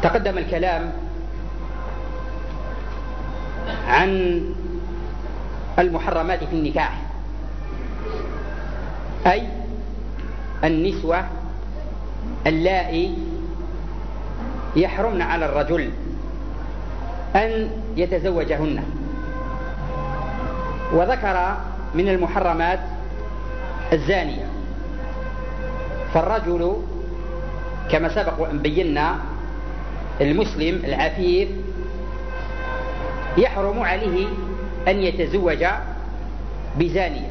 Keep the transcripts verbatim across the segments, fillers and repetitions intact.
تقدم الكلام عن المحرمات في النكاح، أي النسوة اللائي يحرمن على الرجل أن يتزوجهن. وذكر من المحرمات الزانية، فالرجل كما سبق أن بينا المسلم العفيف يحرم عليه أن يتزوج بزانية،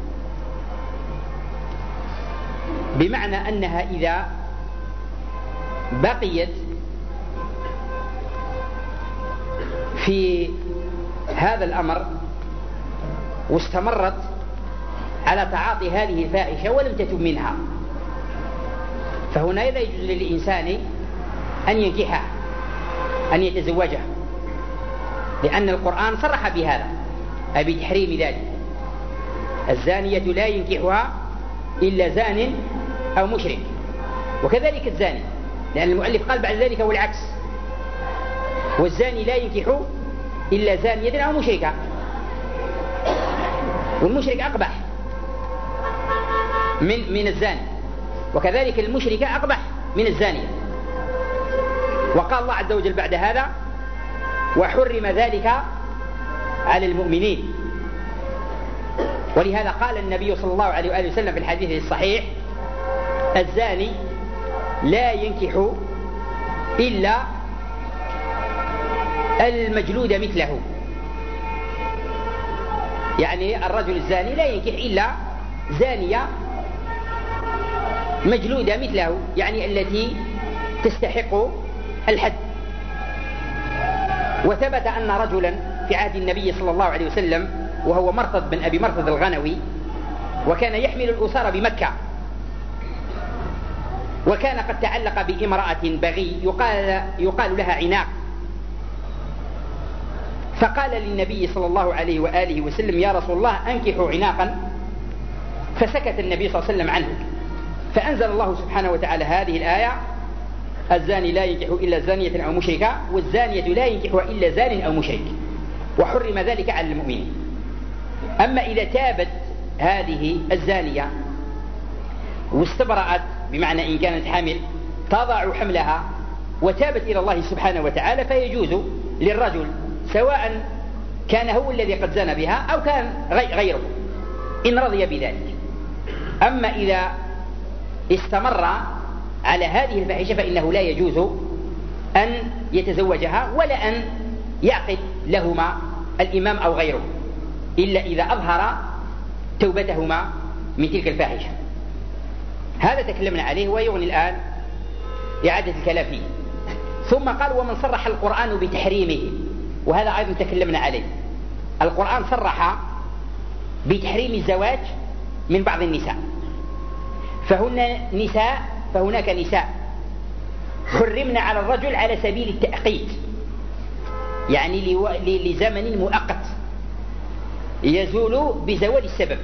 بمعنى أنها إذا بقيت في هذا الأمر واستمرت على تعاطي هذه الفاحشة ولم تتب منها، فهنا لا يجوز للإنسان أن ينكحها، أن يتزوجها، لأن القرآن صرح بهذا أي بتحريم ذلك. الزانية لا ينكحها إلا زان أو مشرك، وكذلك الزاني، لأن المؤلف قال بعد ذلك والعكس، والزاني لا ينكح إلا زانية أو مشركة، والمشرك أقبح من من الزاني، وكذلك المشركة أقبح من الزانية. وقال الله عز وجل بعد هذا: وحرم ذلك على المؤمنين. ولهذا قال النبي صلى الله عليه وآله وسلم في الحديث الصحيح: الزاني لا ينكح إلا المجلود مثله، يعني الرجل الزاني لا ينكح إلا زانية مجلودة مثله، يعني التي تستحق الحد. وثبت أن رجلا في عهد النبي صلى الله عليه وسلم وهو مرثد بن أبي مرثد الغنوي، وكان يحمل الأسار بمكة، وكان قد تعلق بامرأة بغي يقال, يقال لها عناق، فقال للنبي صلى الله عليه وآله وسلم: يا رسول الله أنكحوا عناقا، فسكت النبي صلى الله عليه وسلم عنه، فأنزل الله سبحانه وتعالى هذه الآية: الزاني لا ينكح إلا زانية أو مشركة، والزانية لا ينكحها إلا زان أو مشرك، وحرم ذلك على المؤمنين. أما إذا تابت هذه الزانية واستبرأت، بمعنى إن كانت حامل تضع حملها وتابت إلى الله سبحانه وتعالى، فيجوز للرجل سواء كان هو الذي قد زنى بها أو كان غيره إن رضي بذلك. أما إذا استمر على هذه الفاحشة فإنه لا يجوز أن يتزوجها ولا أن يعقد لهما الإمام أو غيره، إلا إذا أظهر توبتهما من تلك الفاحشة. هذا تكلمنا عليه ويغني الآن إعادة الكلام فيه. ثم قال: ومن صرح القرآن بتحريمه، وهذا أيضا تكلمنا عليه. القرآن صرح بتحريم الزواج من بعض النساء، فهن نساء فهناك نساء حرمنا على الرجل على سبيل التأقيت، يعني لزمن مؤقت يزول بزوال السبب.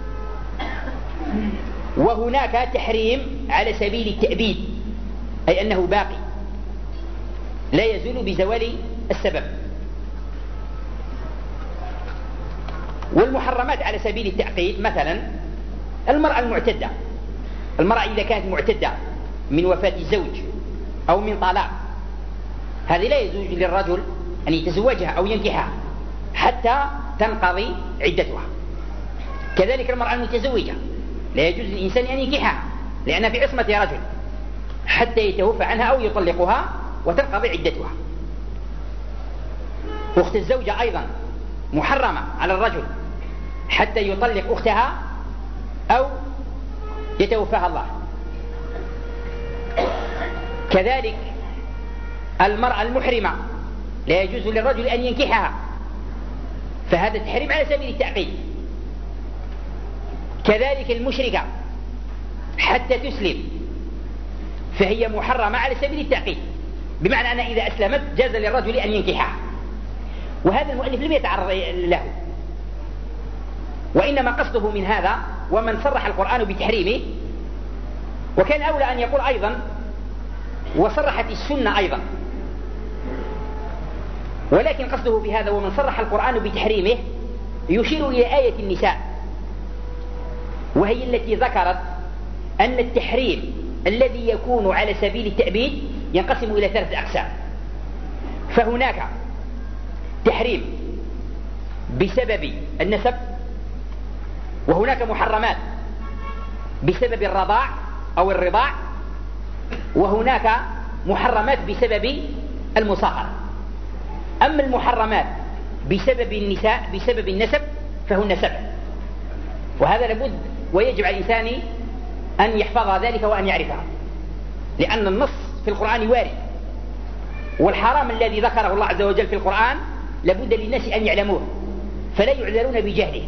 وهناك تحريم على سبيل التأبيد، أي أنه باقي لا يزول بزوال السبب. والمحرمات على سبيل التأقيت مثلا المرأة المعتدة، المرأة إذا كانت معتدة من وفاة الزوج أو من طلاق، هذه لا يجوز للرجل أن يتزوجها أو ينكحها حتى تنقضي عدتها. كذلك المرأة المتزوجة لا يجوز للإنسان أن ينكحها لأنها في عصمة رجل حتى يتوفى عنها أو يطلقها وتنقضي عدتها. أخت الزوجة أيضا محرمة على الرجل حتى يطلق أختها أو يتوفاها الله. كذلك المرأة المحرمة لا يجوز للرجل أن ينكحها، فهذا التحريم على سبيل التعقيد. كذلك المشركة حتى تسلم فهي محرمة على سبيل التعقيد، بمعنى أن إذا أسلمت جاز للرجل أن ينكحها. وهذا المؤلف لم يتعرض له، وإنما قصده من هذا ومن صرح القرآن بتحريمه. وكان أولى أن يقول أيضا وصرحت السنة أيضا ولكن قصده في هذا ومن صرح القرآن بتحريمه يشير إلى آية النساء، وهي التي ذكرت أن التحريم الذي يكون على سبيل التأبيد ينقسم إلى ثلاثة أقسام. فهناك تحريم بسبب النسب، وهناك محرمات بسبب الرضاع أو الرضاع، وهناك محرمات بسبب المصاهرة. أما المحرمات بسبب النساء بسبب النسب فهن سبع، وهذا لابد ويجب على الإنسان أن يحفظ ذلك وأن يعرفها، لأن النص في القرآن وارد، والحرام الذي ذكره الله عز وجل في القرآن لابد للناس أن يعلموه فلا يعذرون بجهله.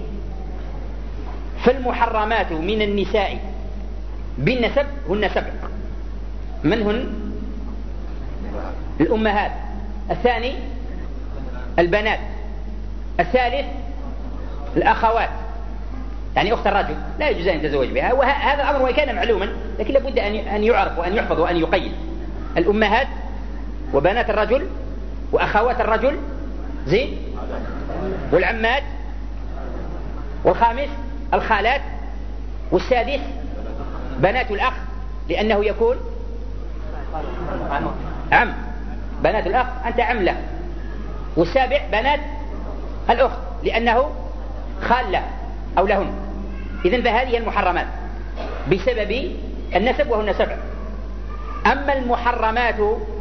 فالمحرمات من النساء بالنسب هن سبع. من هن؟ الأمهات، الثاني البنات، الثالث الأخوات، يعني أخت الرجل لا يجوز أن يتزوج بها، وهذا الأمر وإن كان معلوما لكن لابد أن يعرف وأن يحفظ وأن يقيد. الأمهات وبنات الرجل وأخوات الرجل زين، والعمات، والخامس الخالات، والسادس بنات الأخ لأنه يكون عم، بنات الأخ أنت عم له، والسابع بنات الأخت لأنه خال له أو لهن. إذن فهذه المحرمات بسبب النسب وهن سبع. أما المحرمات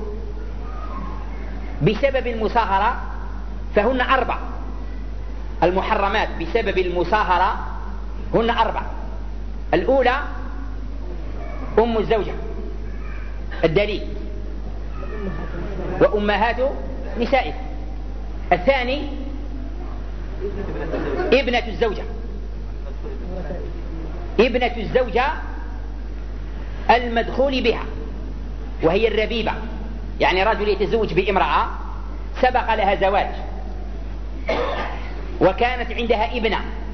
بسبب المصاهرة فهن أربع. المحرمات بسبب المصاهرة هن أربع. الأولى أم الزوجة، الدليل، وأمهات نسائه. الثاني ابنة الزوجة، ابنة الزوجة المدخول بها وهي الربيبة، يعني رجل يتزوج بامرأة سبق لها زواج وكانت عندها ابنة،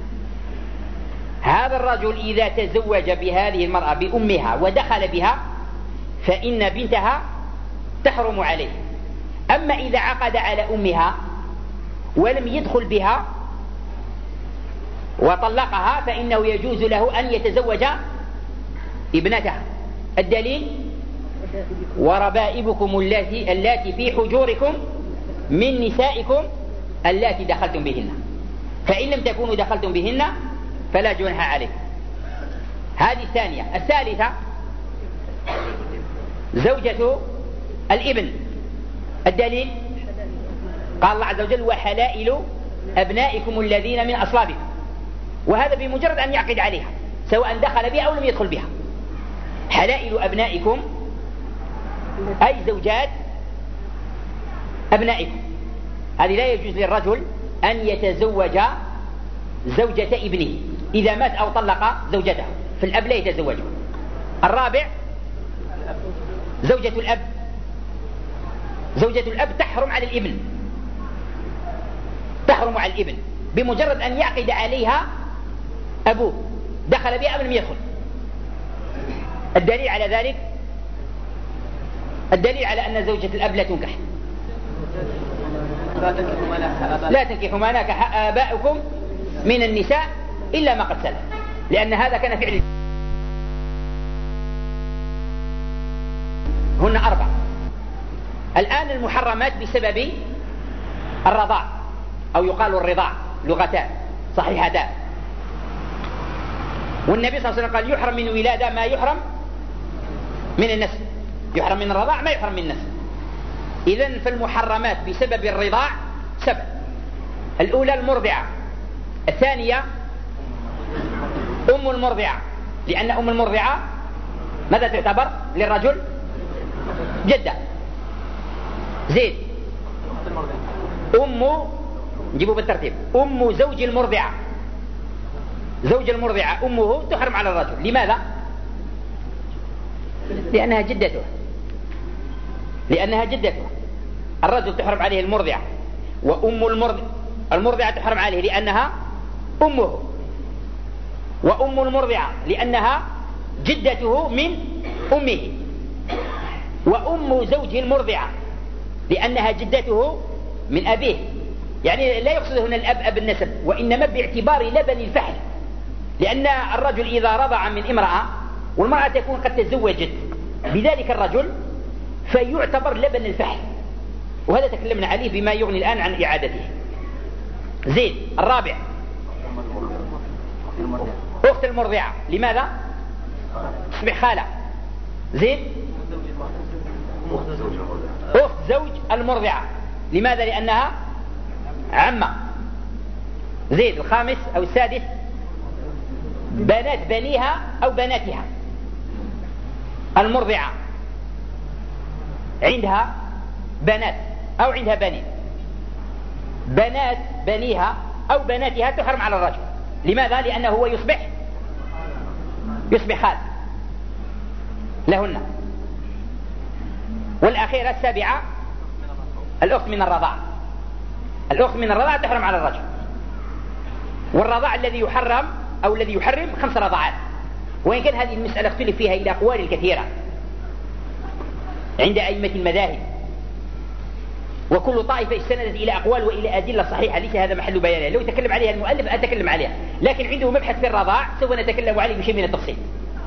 هذا الرجل إذا تزوج بهذه المرأة بأمها ودخل بها فإن بنتها تحرم عليه. أما إذا عقد على أمها ولم يدخل بها وطلقها فإنه يجوز له أن يتزوج ابنتها. الدليل وربائبكم اللاتي اللاتي في حجوركم من نسائكم اللاتي دخلتم بهن، فإن لم تكونوا دخلتم بهن فلا جناح عليكم. هذه الثانية. الثالثة زوجة الابن. الدليل قال الله عز وجل وحلائل أبنائكم الذين من أصلابكم، وهذا بمجرد أن يعقد عليها سواء دخل بها أو لم يدخل بها. حلائل أبنائكم أي زوجات أبنائكم. هذه لا يجوز للرجل أن يتزوج زوجة ابنه إذا مات أو طلق زوجته، في الأب لا يتزوجه. الرابع زوجة الأب. زوجة الأب تحرم على الابن، تحرم على الابن بمجرد أن يعقد عليها أبوه دخل بها أو لم يدخل. الدليل على ذلك الدليل على أن زوجة الأب لا تنكح. لا تنكحوا ما نكح آباؤكم من النساء إلا ما قد سلف، لأن هذا كان فعل. هن أربع. الآن المحرمات بسبب الرضاع أو يقال الرضاع، لغتان صحيحتان. والنبي صلى الله عليه وسلم قال يحرم من ولادة ما يحرم من النسل، يحرم من الرضاع ما يحرم من النسل. إذن فالمحرمات بسبب الرضاع سبع. الأولى المرضعة، الثانية أم المرضعة، لأن أم المرضعة ماذا تعتبر للرجل؟ جدة. زيد أم، نجيبه بالترتيب، أم زوج المرضعة. زوج المرضعة أمه تحرم على الرجل. لماذا؟ لأنها جدته، لأنها جدته. الرجل تحرم عليه المرضعة، وأم المرضع المرضعة تحرم عليه لأنها أمه، وأم المرضعة لأنها جدته من أمه، وأم زوج المرضعة لأنها جدته من أبيه، يعني لا يقصد هنا الأب أب النسب، وإنما باعتبار لبن الفحل، لأن الرجل إذا رضع من امرأة والمرأة تكون قد تزوجت بذلك الرجل فيعتبر لبن الفحل، وهذا تكلمنا عليه بما يغني الآن عن إعادته. زيد. الرابع أخت المرضعة. لماذا؟ تصبح خالة. زيد. أخت زوج المرضعة. لماذا؟ لأنها عمة. زيد. الخامس أو السادس بنات بنيها أو بناتها. المرضعة عندها بنات أو عندها بنين، بنات بنيها أو بناتها تحرم على الرجل. لماذا؟ لأنه هو يصبح يصبح خال لهن. والأخيرة السابعة الأخت من الرضاعة. الأخت من الرضاعة تحرم على الرجل. والرضاع الذي يحرم أو الذي يحرم خمس رضاعات، وإن كان هذه المسألة اختلف فيها إلى أقوال كثيرة عند أئمة المذاهب، وكل طائفة استندت إلى أقوال وإلى أدلة صحيحة ليس هذا محل بيانها. لو يتكلم عليها المؤلف أتكلم عليها، لكن عنده مبحث في الرضاع سوف نتكلم عليه بشيء من التفصيل.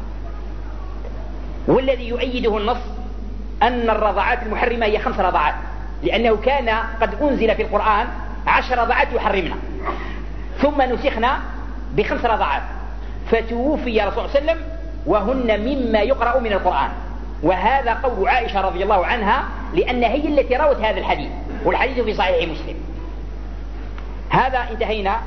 والذي يؤيده النص أن الرضاعات المحرمة هي خمس رضاعات، لأنه كان قد أنزل في القرآن عشر رضاعات يحرمنا، ثم نسخنا بخمس رضاعات، فتوفي رسول الله صلى الله عليه وسلم وهن مما يقرأ من القرآن. وهذا قول عائشة رضي الله عنها، لأن هي التي روت هذا الحديث، والحديث في صحيح مسلم. هذا انتهينا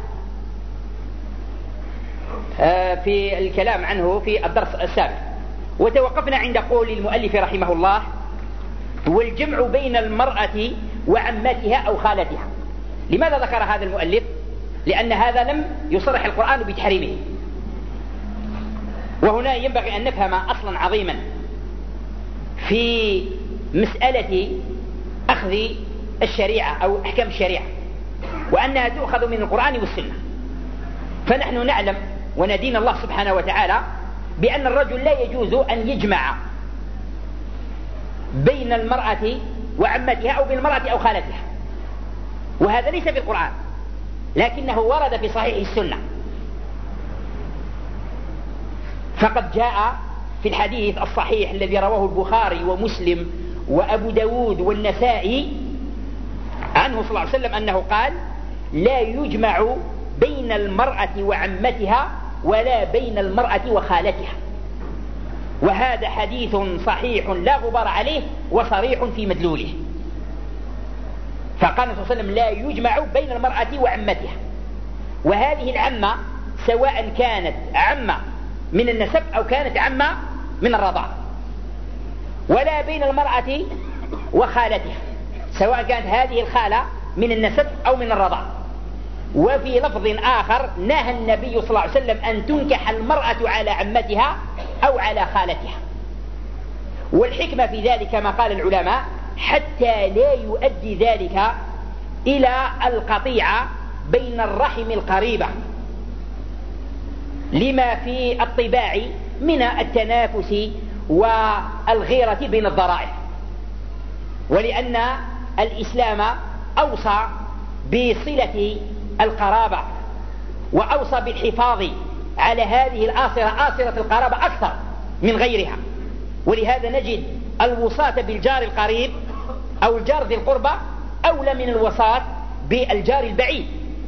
في الكلام عنه في الدرس السابق، وتوقفنا عند قول المؤلف رحمه الله: والجمع بين المرأة وعمتها أو خالتها. لماذا ذكر هذا المؤلف؟ لأن هذا لم يصرح القرآن بتحريمه. وهنا ينبغي أن نفهم أصلا عظيما في مسألة أخذ الشريعة أو أحكام الشريعة، وأنها تؤخذ من القرآن والسنة. فنحن نعلم وندين الله سبحانه وتعالى بأن الرجل لا يجوز أن يجمع بين المرأة وعمتها أو بين المرأة أو خالتها، وهذا ليس في القرآن، لكنه ورد في صحيح السنة. فقد جاء في الحديث الصحيح الذي رواه البخاري ومسلم وأبو داود والنسائي عنه صلى الله عليه وسلم أنه قال: لا يجمع بين المرأة وعمتها ولا بين المرأة وخالتها. وهذا حديث صحيح لا غبار عليه وصريح في مدلوله. فقال صلى الله عليه وسلم: لا يجمع بين المرأة وعمتها. وهذه العمة سواء كانت عمة من النسب أو كانت عمة من الرضاعة، ولا بين المرأة وخالتها، سواء كانت هذه الخالة من النسب أو من الرضاعة. وفي لفظ آخر نهى النبي صلى الله عليه وسلم أن تنكح المرأة على عمتها أو على خالتها. والحكمة في ذلك كما قال العلماء حتى لا يؤدي ذلك إلى القطيعة بين الرحم القريبة، لما في الطباع من التنافس والغيرة بين الضرائب. ولأن الإسلام أوصى بصلة القرابة، وأوصى بالحفاظ على هذه الآصرة، آصرة القرابة أكثر من غيرها. ولهذا نجد الوصاة بالجار القريب أو الجار ذي القربة أولى من الوصاة بالجار البعيد.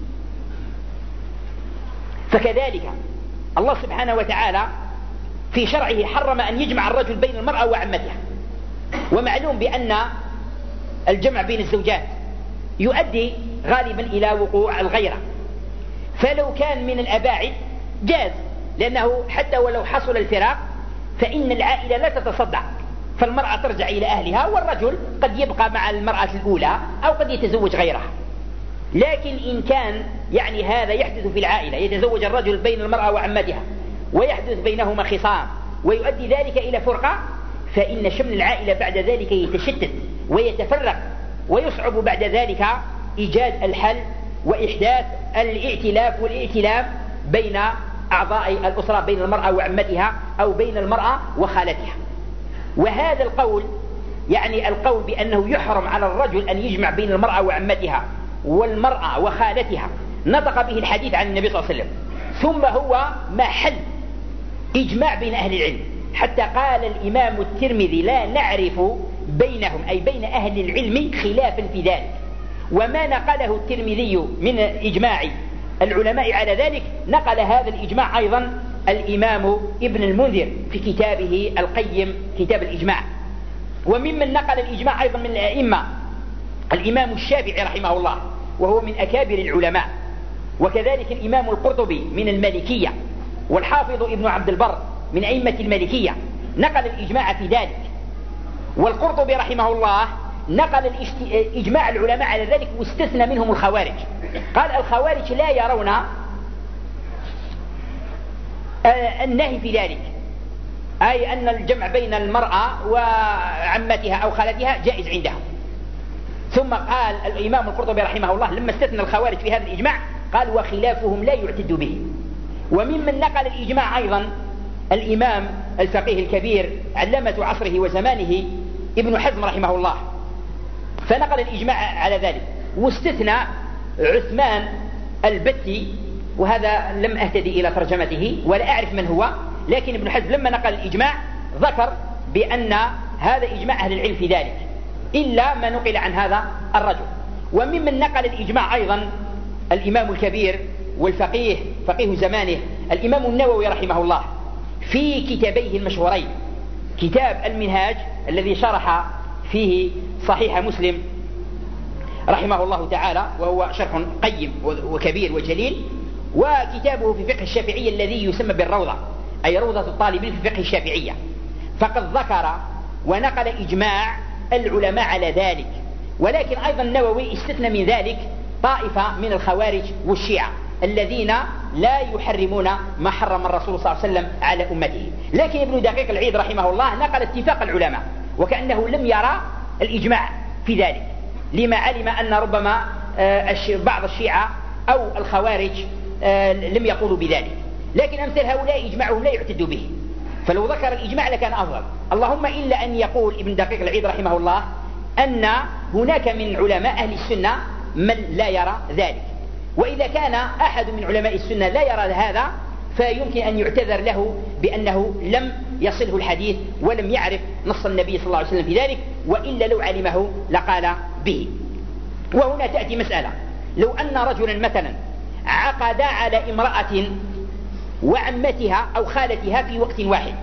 فكذلك الله سبحانه وتعالى في شرعه حرم أن يجمع الرجل بين المرأة وعمتها. ومعلوم بأن الجمع بين الزوجات يؤدي غالبا إلى وقوع الغيرة، فلو كان من الأباعد جاز، لأنه حتى ولو حصل الفراق فإن العائلة لا تتصدع، فالمرأة ترجع إلى أهلها والرجل قد يبقى مع المرأة الأولى أو قد يتزوج غيرها. لكن إن كان يعني هذا يحدث في العائلة، يتزوج الرجل بين المرأة وعمتها ويحدث بينهما خصام ويؤدي ذلك إلى فرقة، فإن شمل العائلة بعد ذلك يتشتت ويتفرق، ويصعب بعد ذلك إيجاد الحل وإحداث الائتلاف والائتلاف بين أعضاء الأسرة، بين المرأة وعمتها أو بين المرأة وخالتها. وهذا القول يعني القول بأنه يحرم على الرجل أن يجمع بين المرأة وعمتها والمرأة وخالتها نطق به الحديث عن النبي صلى الله عليه وسلم، ثم هو محل إجماع بين أهل العلم، حتى قال الإمام الترمذي لا نعرف بينهم أي بين أهل العلم خلافا في ذلك. وما نقله الترمذي من إجماع العلماء على ذلك نقل هذا الإجماع أيضا الإمام ابن المنذر في كتابه القيم كتاب الإجماع. وممن نقل الإجماع أيضا من الأئمة الإمام الشافعي رحمه الله وهو من أكابر العلماء، وكذلك الإمام القرطبي من المالكية، والحافظ ابن عبد البر من أئمة المالكية نقل الإجماع في ذلك. والقرطبي رحمه الله نقل إجماع العلماء على ذلك واستثنى منهم الخوارج. قال الخوارج لا يرون النهي في ذلك، أي أن الجمع بين المرأة وعمتها أو خالتها جائز عندهم. ثم قال الإمام القرطبي رحمه الله لما استثنى الخوارج في هذا الإجماع قال وخلافهم لا يعتد به. وممن نقل الإجماع أيضا الإمام الفقيه الكبير علامة عصره وزمانه ابن حزم رحمه الله، فنقل الإجماع على ذلك واستثنى عثمان البتي، وهذا لم أهتدي إلى ترجمته ولا أعرف من هو، لكن ابن حزم لما نقل الإجماع ذكر بأن هذا إجماع أهل العلم في ذلك إلا ما نقل عن هذا الرجل. وممن نقل الإجماع أيضا الإمام الكبير والفقيه فقيه زمانه الإمام النووي رحمه الله في كتابيه المشهورين، كتاب المنهاج الذي شرح فيه صحيح مسلم رحمه الله تعالى وهو شرح قيم وكبير وجليل، وكتابه في فقه الشافعية الذي يسمى بالروضة أي روضة الطالبين في فقه الشافعية، فقد ذكر ونقل إجماع العلماء على ذلك. ولكن أيضا النووي استثنى من ذلك طائفة من الخوارج والشيعة الذين لا يحرمون ما حرم الرسول صلى الله عليه وسلم على أمته. لكن ابن دقيق العيد رحمه الله نقل اتفاق العلماء وكأنه لم يرى الإجماع في ذلك، لما علم أن ربما بعض الشيعة أو الخوارج لم يقولوا بذلك، لكن أمثال هؤلاء إجماعهم لا يعتد به، فلو ذكر الإجماع لكان أفضل. اللهم إلا أن يقول ابن دقيق العيد رحمه الله أن هناك من علماء أهل السنة من لا يرى ذلك، وإذا كان أحد من علماء السنة لا يرى هذا فيمكن أن يعتذر له بأنه لم يصله الحديث ولم يعرف نص النبي صلى الله عليه وسلم في ذلك، وإلا لو علمه لقال به. وهنا تأتي مسألة، لو أن رجلا مثلا عقد على امرأة وعمتها أو خالتها في وقت واحد،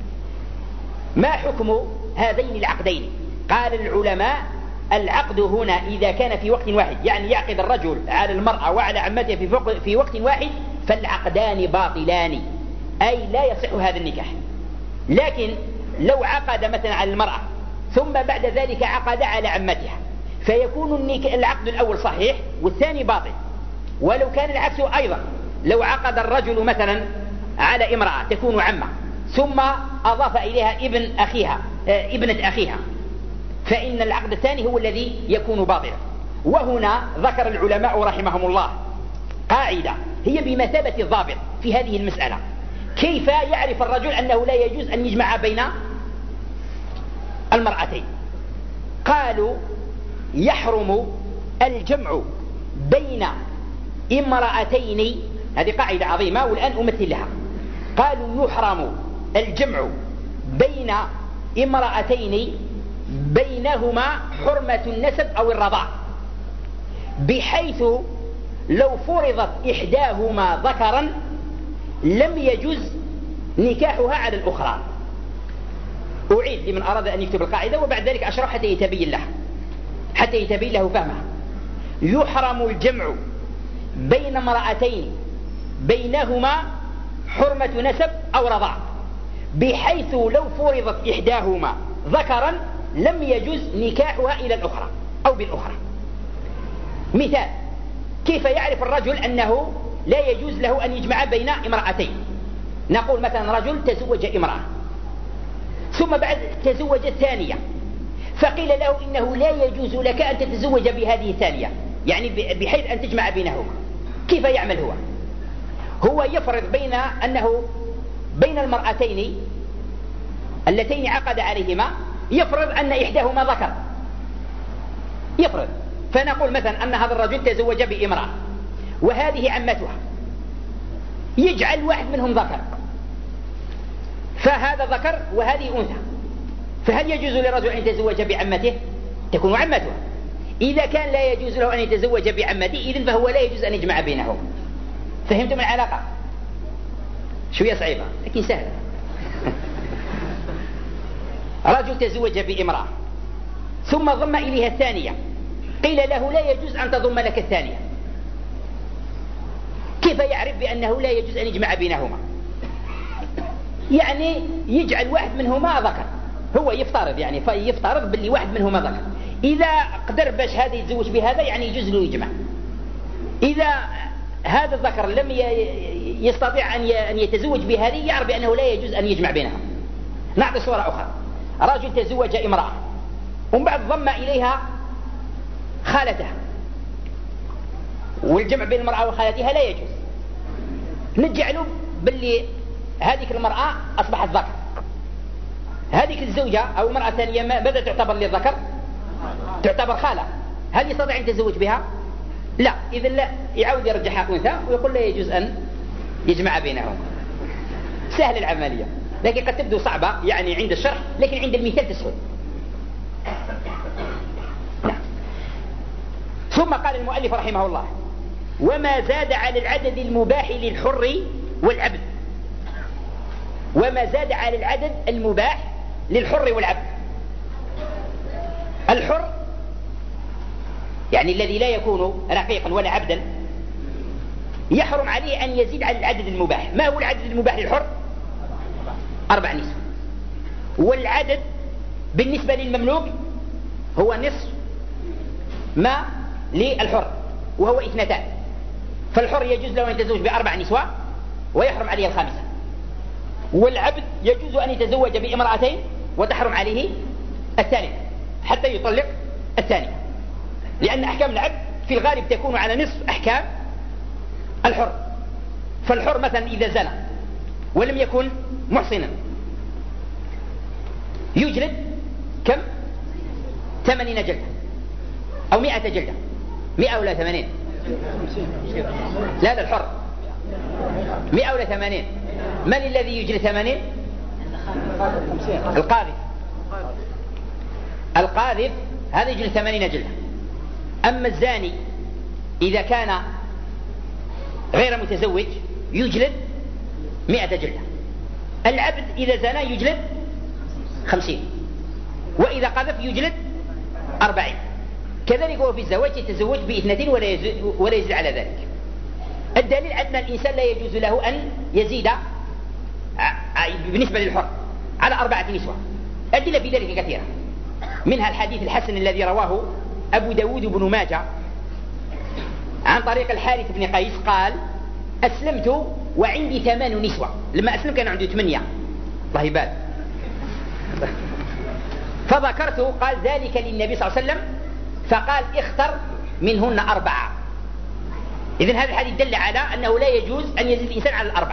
ما حكم هذين العقدين؟ قال العلماء العقد هنا إذا كان في وقت واحد، يعني يعقد الرجل على المرأة وعلى عمتها في وقت واحد، فالعقدان باطلان أي لا يصح هذا النكاح. لكن لو عقد مثلا على المرأة ثم بعد ذلك عقد على عمتها فيكون العقد الأول صحيح والثاني باطل. ولو كان العكس أيضا، لو عقد الرجل مثلا على امرأة تكون عمة ثم أضاف إليها ابن أخيها ابنة أخيها فإن العقد الثاني هو الذي يكون باطلا. وهنا ذكر العلماء رحمهم الله قاعدة هي بمثابة الضابط في هذه المسألة، كيف يعرف الرجل أنه لا يجوز أن يجمع بين المرأتين؟ قالوا يحرم الجمع بين امرأتين، هذه قاعدة عظيمة والآن أمثل لها. قالوا يحرم الجمع بين امرأتين بينهما حرمة النسب أو الرضاع، بحيث لو فرضت إحداهما ذكرا لم يجوز نكاحها على الأخرى. أعيد لمن أراد أن يكتب القاعدة وبعد ذلك أشرح حتى يتبين له حتى يتبين له فهمها. يحرم الجمع بين امرأتين بينهما حرمة نسب أو رضاع، بحيث لو فرضت إحداهما ذكرا لم يجوز نكاحها إلى الأخرى أو بالأخرى. مثال، كيف يعرف الرجل أنه لا يجوز له أن يجمع بين امرأتين؟ نقول مثلا رجل تزوج امرأة ثم بعد تزوج الثانية، فقيل له إنه لا يجوز لك أن تتزوج بهذه الثانية، يعني بحيث أن تجمع بينهما. كيف يعمل هو؟ هو يفرض بين أنه بين المرأتين اللتين عقد عليهما يفرض أن إحداهما ذكر، يفرض، فنقول مثلا أن هذا الرجل تزوج بامرأة وهذه عمتها، يجعل واحد منهم ذكر، فهذا ذكر وهذه أنثى، فهل يجوز للرجل أن يتزوج بعمته؟ تكون عمتها. إذا كان لا يجوز له أن يتزوج بعمته إذن فهو لا يجوز أن يجمع بينهم. فهمتم العلاقة؟ شوية صعيبة لكن سهلة. رجل تزوج بامرأة ثم ضم إليها الثانية، قيل له لا يجوز أن تضم لك الثانية. كيف يعرف بأنه لا يجوز أن يجمع بينهما؟ يعني يجعل واحد منهما ذكر، هو يفترض يعني فيفترض باللي واحد منهما ذكر، إذا قدر باش هذا يتزوج بهذا يعني يجوز له يجمع. إذا هذا الذكر لم يستطيع أن يتزوج بهذه يعرف بأنه لا يجوز أن يجمع بينهم. نعطي صورة أخرى، رجل تزوج امرأة ومن بعد ضم إليها خالتها، والجمع بين المرأة وخالتها لا يجوز، نجعله باللي هذه المرأة أصبحت ذكر، هذه الزوجة أو المرأة الثانية ماذا تعتبر للذكر؟ تعتبر خالة، هل يستطيع أن يتزوج بها؟ لا، إذا لا يعود يرجعها أنثى ويقول لا يجوز أن يجمع بينهم. سهل العملية، لكن قد تبدو صعبة يعني عند الشرح، لكن عند المثال تسهل. نعم. ثم قال المؤلف رحمه الله: وما زاد على العدد المباح للحر والعبد. وما زاد على العدد المباح للحر والعبد. الحر يعني الذي لا يكون رقيقا ولا عبدا يحرم عليه أن يزيد على العدد المباح. ما هو العدد المباح للحر؟ أربع نسوة. والعدد بالنسبة للمملوك هو نصف ما للحر وهو اثنتان، فالحر يجوز له أن يتزوج بأربع نسوة ويحرم عليه الخامسة، والعبد يجوز أن يتزوج بامرأتين وتحرم عليه الثالثة حتى يطلق الثانية، لأن أحكام العبد في الغالب تكون على نصف أحكام الحر. فالحر مثلا إذا زنى ولم يكن محصنا يجلد كم؟ ثمانين جلدة أو مئة جلدة. مئة ولا ثمانين؟ لا لا الحر مئة ولا ثمانين؟ من الذي يجلد ثمانين؟ القاذف. القاذف هذا يجلد ثمانين جلدة. أما الزاني إذا كان غير متزوج يجلد مئة جلدة. العبد إذا زنى يجلد خمسين، وإذا قذف يجلد أربعين. كذلك هو في الزواج يتزوج باثنتين ولا يزيد على ذلك. الدليل أن الإنسان لا يجوز له أن يزيد بالنسبة للحر على أربعة نسوة. أدلة في ذلك كثيرة، منها الحديث الحسن الذي رواه أبو داود بن ماجه عن طريق الحارث بن قيس قال: أسلمت وعندي ثمان نسوة. لما أسلم كان عنده ثمانية، الله يبارك. فذكرت قال ذلك للنبي صلى الله عليه وسلم فقال: اختر منهن أربعة. إذن هذا الحديث دل على أنه لا يجوز أن يزيد الإنسان على الأربعة.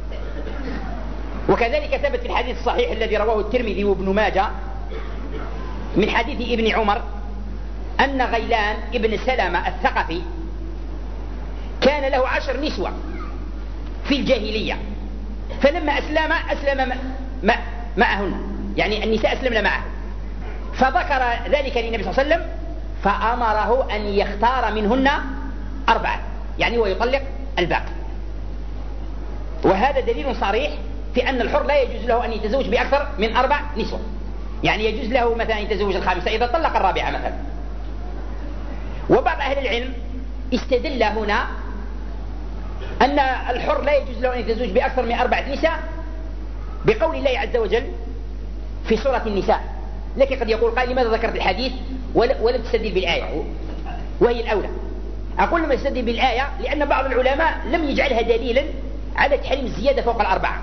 وكذلك ثبت في الحديث الصحيح الذي رواه الترمذي وابن ماجه من حديث ابن عمر أن غيلان ابن سلمة الثقفي كان له عشر نسوة في الجاهلية، فلما أسلم أسلم معهن، يعني النساء أسلمن معه، فذكر ذلك للنبي صلى الله عليه وسلم فأمره أن يختار منهن أربعة، يعني ويطلق الباقي. وهذا دليل صريح في أن الحر لا يجوز له أن يتزوج بأكثر من أربع نسوة، يعني يجوز له مثلا أن يتزوج الخامسة إذا طلق الرابعة مثلا. وبعض أهل العلم استدل هنا أن الحر لا يجوز له أن يتزوج بأكثر من أربعة نساء بقول الله عز وجل في سورة النساء. لكن قد يقول قال: لماذا ذكرت الحديث ولم تستدل بالآية وهي الأولى؟ أقول لما تستدل بالآية لأن بعض العلماء لم يجعلها دليلا على تحريم الزيادة فوق الأربعة،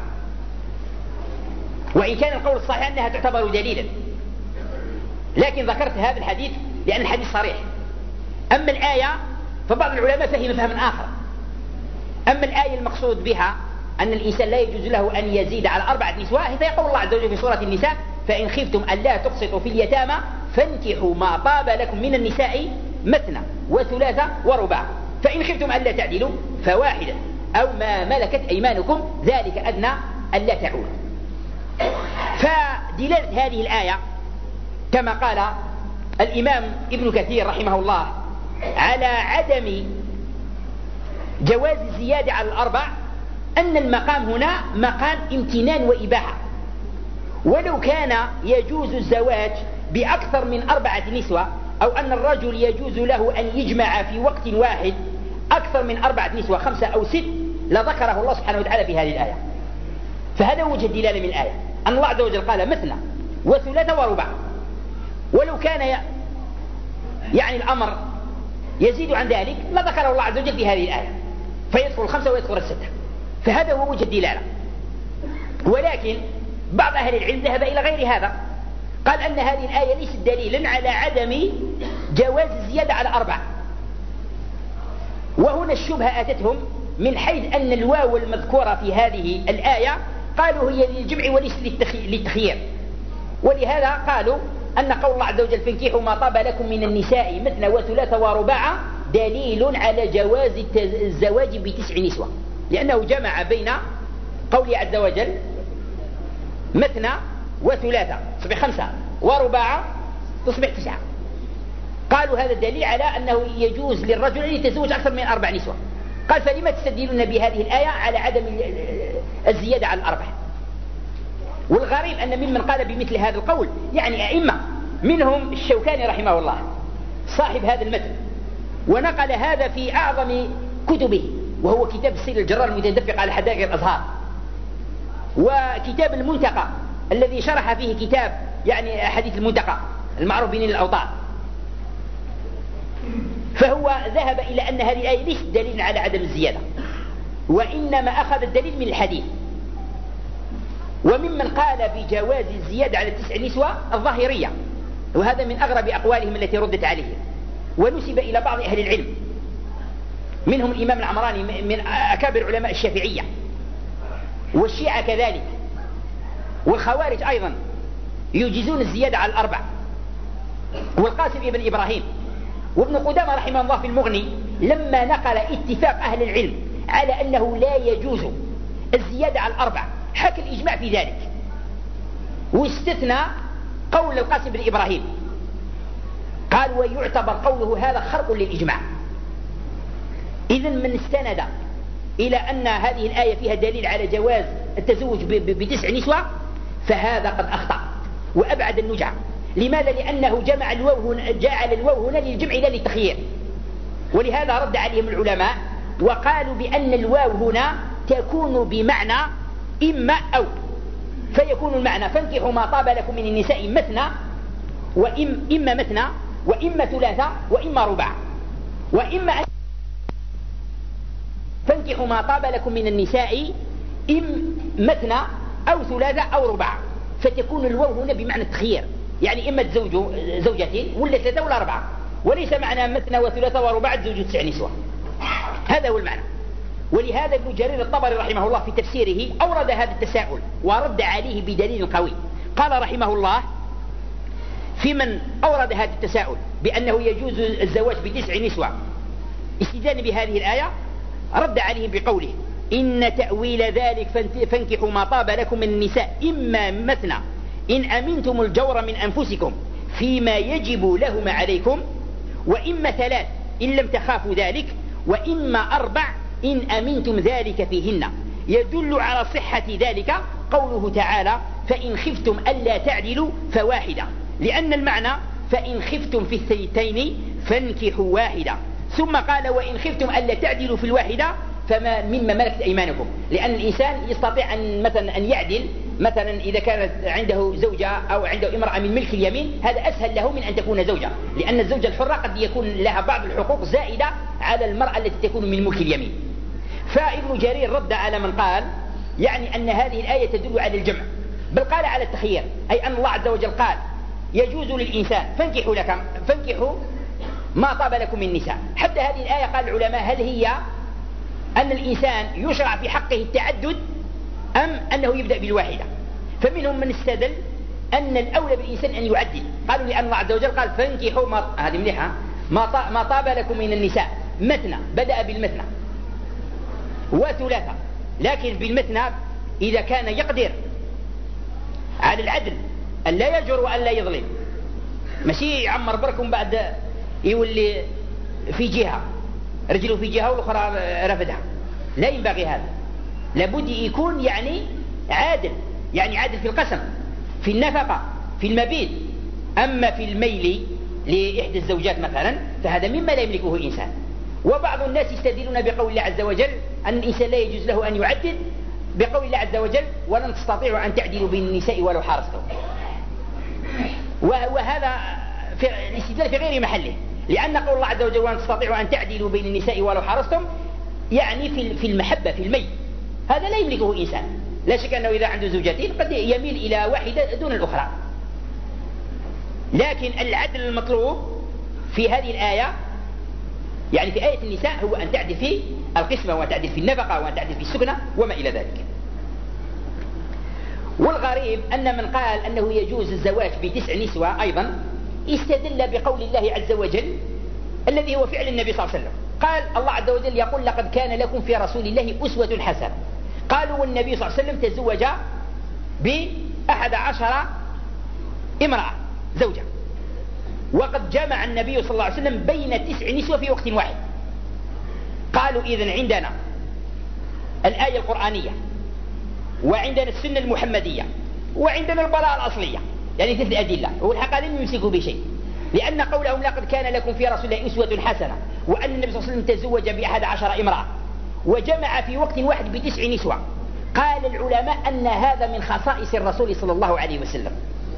وإن كان القول الصحيح أنها تعتبر دليلا، لكن ذكرت هذا الحديث لأن الحديث صريح. أما الآية فبعض العلماء فهم فهما آخر. أما الآية المقصود بها أن الإنسان لا يجوز له أن يزيد على أربعة نسوة، هي يقول الله عز وجل في سورة النساء: فإن خفتم ألا تقسطوا في اليتامى فانكحوا ما طاب لكم من النساء مثنى وثلاثة ورباع، فإن خفتم ألا تعدلوا فواحدة أو ما ملكت أيمانكم ذلك أدنى ألا تعولوا. فدلالة هذه الآية كما قال الإمام ابن كثير رحمه الله على عدم جواز الزيادة على الأربع أن المقام هنا مقام امتنان وإباحة، ولو كان يجوز الزواج بأكثر من أربعة نسوة أو أن الرجل يجوز له أن يجمع في وقت واحد أكثر من أربعة نسوة خمسة أو ست لذكره الله سبحانه وتعالى في هذه الآية. فهذا وجه الدلالة من الآية أن الله عز وجل قال مثنى وثلاثة ورباع، ولو كان يعني الأمر يزيد عن ذلك لذكره الله عز وجل في هذه الآية فيدخل الخمسة ويدخل الستة. فهذا هو وجه الدلالة. ولكن بعض أهل العلم ذهب إلى غير هذا، قال أن هذه الآية ليست دليلا على عدم جواز الزيادة على أربعة. وهنا الشبهة أتتهم من حيث أن الواو المذكورة في هذه الآية قالوا هي للجمع وليس للتخيير، ولهذا قالوا أن قول الله عز وجل فانكحوا ما طاب لكم من النساء مثنى وثلاثة ورباع دليل على جواز الزواج بتسع نسوة، لأنه جمع بين قوله عز وجل مثنى وثلاثة تصبح خمسة ورباع تصبح تسعة. قالوا هذا الدليل على أنه يجوز للرجل أن يتزوج أكثر من أربع نسوة. قال فلما تستدلون بهذه الآية على عدم الزيادة على الأربع؟ والغريب أن ممن قال بمثل هذا القول يعني أئمة، منهم الشوكاني رحمه الله صاحب هذا المتن، ونقل هذا في أعظم كتبه وهو كتاب السير الجرار المتدفق على حدائق الأزهار، وكتاب المنتقى الذي شرح فيه كتاب يعني حديث المنتقى المعروف بنيل الأوطار. فهو ذهب إلى أن هذه الآية ليست دليل على عدم الزيادة، وإنما أخذ الدليل من الحديث. وممن قال بجواز الزيادة على تسع نسوة الظاهرية، وهذا من أغرب أقوالهم التي ردت عليه ونسب إلى بعض أهل العلم، منهم الإمام العمراني من أكابر علماء الشافعية، والشيعة كذلك، والخوارج أيضا يجيزون الزيادة على الأربع، والقاسم ابن إبراهيم. وابن قدامة رحمه الله في المغني لما نقل اتفاق أهل العلم على أنه لا يجوز الزيادة على الأربع حكى الإجماع في ذلك، واستثنى قول القاسم بن إبراهيم، قال ويعتبر قوله هذا خرق للإجماع. إذن من استند إلى أن هذه الآية فيها دليل على جواز التزوج بتسع نسوة فهذا قد أخطأ وأبعد النجعة. لماذا؟ لأنه جمع الواو هنا، جعل الواو هنا للجمع لا للتخيير، ولهذا رد عليهم العلماء وقالوا بأن الواو هنا تكون بمعنى إما أو، فيكون المعنى فانكحوا ما طاب لكم من النساء مثنى وإما مثنى وإما ثلاثة وإما رباع، وإما أن فانكحوا ما طاب لكم من النساء إم مثنى أو ثلاثة أو رباع، فتكون الواو هنا بمعنى التخيير، يعني إما تزوجوا زوجتين ولا ثلاثة ولا أربعة، وليس معنى مثنى وثلاثة ورباع تزوجوا تسع نسوة. هذا هو المعنى. ولهذا ابن جرير الطبري رحمه الله في تفسيره أورد هذا التساؤل ورد عليه بدليل قوي. قال رحمه الله في من أورد هذا التساؤل بأنه يجوز الزواج بتسع نسوة استدلالا بهذه الآية، رد عليهم بقوله إن تأويل ذلك فانكحوا ما طاب لكم من النساء إما مثنى إن أمنتم الجور من أنفسكم فيما يجب لهما عليكم، وإما ثلاث إن لم تخافوا ذلك، وإما أربع إن أمنتم ذلك فيهن. يدل على صحة ذلك قوله تعالى فإن خفتم ألا تعدلوا فواحدة، لأن المعنى فإن خفتم في الثنتين فانكحوا واحدة، ثم قال وإن خفتم ألا تعدلوا في الواحدة فما مما ملكت أيمانكم، لأن الإنسان يستطيع أن مثلا أن يعدل، مثلا إذا كانت عنده زوجة أو عنده امرأة من ملك اليمين هذا أسهل له من أن تكون زوجة، لأن الزوجة الحرة قد يكون لها بعض الحقوق زائدة على المرأة التي تكون من ملك اليمين. فابن جرير رد على من قال يعني أن هذه الآية تدل على الجمع، بل قال على التخيير، أي أن الله عز وجل قال يجوز للإنسان فانكحوا لكم فانكحوا ما طاب لكم من النساء. حتى هذه الآية قال العلماء هل هي أن الإنسان يشرع في حقه التعدد أم أنه يبدأ بالواحدة؟ فمنهم من استدل أن الأولى بالإنسان أن يعدل. قالوا لأن الله عز وجل قال فانكحوا ما هذه مليحة ما ما طاب لكم من النساء مثنى، بدأ بالمثنى وثلاثة، لكن بالمثنى إذا كان يقدر على العدل أن لا يجر وأن لا يظلم، ماشي يعمر بركم بعد يولي في جهة رجله في جهة والأخرى رفدها، لا ينبغي هذا. لابد يكون يعني عادل، يعني عادل في القسم، في النفقة، في المبيت. أما في الميل لإحدى الزوجات مثلا فهذا مما لا يملكه إنسان. وبعض الناس يستدلون بقول الله عز وجل أن الإنسان لا يجوز له أن يعدل بقول الله عز وجل ولن تستطيعوا أن تعدلوا بين النساء ولو حارستم، وهذا في الاستدلال في غير محله، لأن قول الله عز وجل ولن تستطيعوا أن تعدلوا بين النساء ولو حارستم يعني في المحبة في الميل، هذا لا يملكه إنسان. لا شك أنه إذا عنده زوجتين قد يميل إلى واحدة دون الأخرى، لكن العدل المطلوب في هذه الآية يعني في آية النساء هو أن تعدل في القسمة وأن تعدل في النفقة وأن تعدل في السكنة وما إلى ذلك. والغريب أن من قال أنه يجوز الزواج بتسع نسوة أيضا استدل بقول الله عز وجل الذي هو فعل النبي صلى الله عليه وسلم. قال الله عز وجل يقول لقد كان لكم في رسول الله أسوة حسنة. قالوا والنبي صلى الله عليه وسلم تزوج بأحد عشر امرأة زوجة، وقد جمع النبي صلى الله عليه وسلم بين تسع نسوة في وقت واحد. قالوا إذن عندنا الآية القرآنية وعندنا السنة المحمدية وعندنا البراءة الأصلية، يعني ثلاث أدلة، والحق لم يمسكوا بشيء، لأن قولهم لقد كان لكم في رسول الله أسوة حسنة وأن النبي صلى الله عليه وسلم تزوج بأحد عشر امرأة وجمع في وقت واحد بتسع نسوة. قال العلماء أن هذا من خصائص الرسول صلى الله عليه وسلم،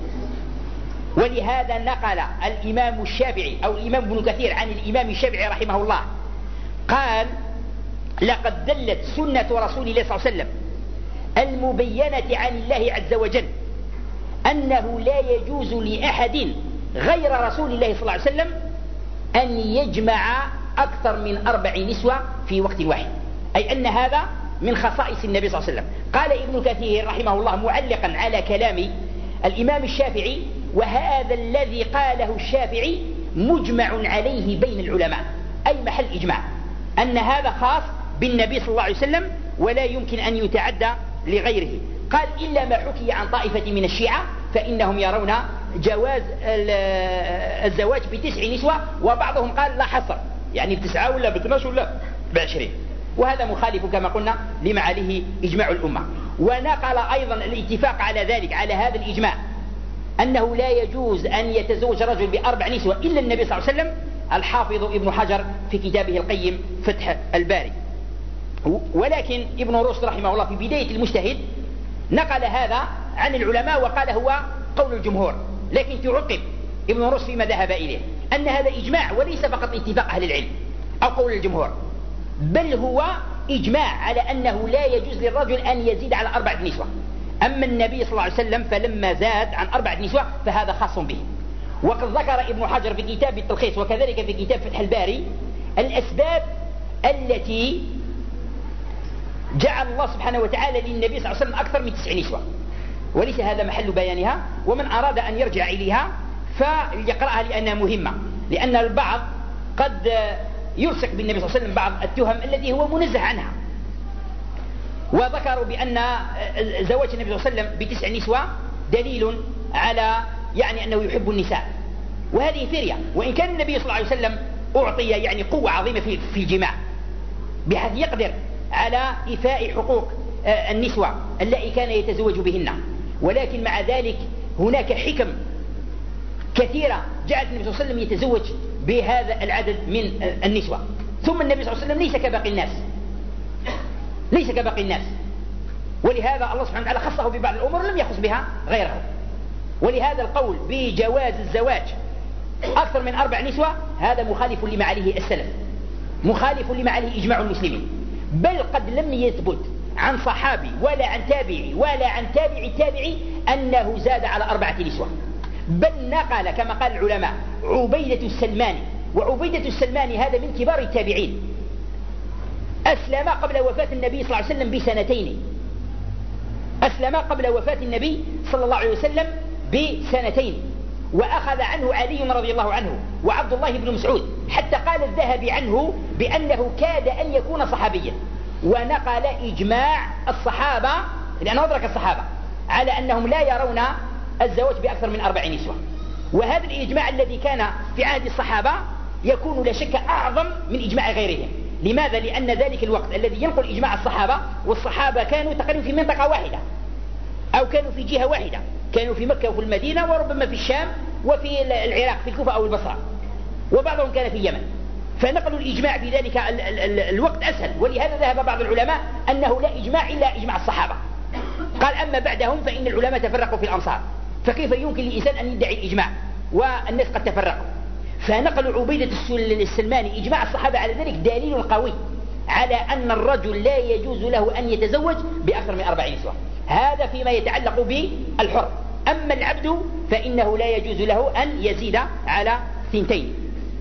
ولهذا نقل الإمام الشافعي أو الإمام ابن كثير عن الإمام الشافعي رحمه الله قال لقد دلت سنة رسول الله صلى الله عليه وسلم المبينة عن الله عز وجل أنه لا يجوز لأحد غير رسول الله صلى الله عليه وسلم أن يجمع أكثر من أربع نسوة في وقت واحد، أي أن هذا من خصائص النبي صلى الله عليه وسلم. قال ابن كثير رحمه الله معلقا على كلام الإمام الشافعي وهذا الذي قاله الشافعي مجمع عليه بين العلماء، أي محل إجماع أن هذا خاص بالنبي صلى الله عليه وسلم ولا يمكن أن يتعدى لغيره. قال إلا ما حكي عن طائفة من الشيعة فإنهم يرون جواز الزواج بتسع نسوة، وبعضهم قال لا حصر، يعني بتسعة ولا بتناش ولا بعشرين، وهذا مخالف كما قلنا لما عليه إجماع الأمة. ونقل أيضا الاتفاق على ذلك على هذا الإجماع أنه لا يجوز أن يتزوج رجل بأربع نسوة إلا النبي صلى الله عليه وسلم الحافظ ابن حجر في كتابه القيم فتح الباري. ولكن ابن رشد رحمه الله في بداية المجتهد نقل هذا عن العلماء وقال هو قول الجمهور، لكن تعقب ابن رشد فيما ذهب إليه أن هذا إجماع وليس فقط اتفاق أهل العلم أو قول الجمهور، بل هو إجماع على أنه لا يجوز للرجل أن يزيد على أربعة نسوة. أما النبي صلى الله عليه وسلم فلما زاد عن أربعة نسوة فهذا خاص به. وقد ذكر ابن حجر في كتاب التلخيص وكذلك في كتاب فتح الباري الأسباب التي جعل الله سبحانه وتعالى للنبي صلى الله عليه وسلم أكثر من تسع نسوة، وليس هذا محل بيانها، ومن أراد أن يرجع إليها فليقرأها لأنها مهمة، لأن البعض قد يلصق بالنبي صلى الله عليه وسلم بعض التهم التي هو منزه عنها. وذكروا بأن زواج النبي صلى الله عليه وسلم بتسع نسوة دليل على يعني أنه يحب النساء، وهذه فرية، وإن كان النبي صلى الله عليه وسلم أعطي يعني قوة عظيمة في في الجماع بحيث يقدر على إيفاء حقوق النسوة اللائي كان يتزوج بهن، ولكن مع ذلك هناك حكم كثيرة جعلت النبي صلى الله عليه وسلم يتزوج بهذا العدد من النسوة. ثم النبي صلى الله عليه وسلم ليس كباقي الناس، ليس كباقي الناس، ولهذا الله سبحانه وتعالى خصه ببعض الأمور لم يخص بها غيره. ولهذا القول بجواز الزواج أكثر من أربع نسوة هذا مخالف لما عليه السلف، مخالف لما عليه إجماع المسلمين، بل قد لم يثبت عن صحابي ولا عن تابعي ولا عن تابع التابعي أنه زاد على أربعة نسوة، بل نقل كما قال العلماء عبيدة السلماني، وعبيدة السلماني هذا من كبار التابعين، أسلم قبل وفاة النبي صلى الله عليه وسلم بسنتين، أسلم قبل وفاة النبي صلى الله عليه وسلم بسنتين، وأخذ عنه علي رضي الله عنه وعبد الله بن مسعود، حتى قال الذهبي عنه بأنه كاد أن يكون صحابيا، ونقل إجماع الصحابة لأنه أدرك الصحابة على أنهم لا يرون الزواج بأكثر من أربع نسوة. وهذا الإجماع الذي كان في عهد الصحابة يكون لا شك أعظم من إجماع غيرهم. لماذا؟ لأن ذلك الوقت الذي ينقل إجماع الصحابة، والصحابة كانوا تقريبا في منطقة واحدة أو كانوا في جهة واحدة، كانوا في مكة وفي المدينة وربما في الشام وفي العراق في الكوفة أو البصرة، وبعضهم كان في اليمن، فنقل الإجماع في ذلك ال ال ال الوقت أسهل. ولهذا ذهب بعض العلماء أنه لا إجماع إلا إجماع الصحابة. قال أما بعدهم فإن العلماء تفرقوا في الأمصار، فكيف يمكن للإنسان أن يدعي الإجماع والناس قد تفرقوا؟ فنقل عبيدة السلماني إجماع الصحابة على ذلك دليل قوي على أن الرجل لا يجوز له أن يتزوج بأكثر من أربع نسوة. هذا فيما يتعلق بالحر. أما العبد فإنه لا يجوز له أن يزيد على ثنتين.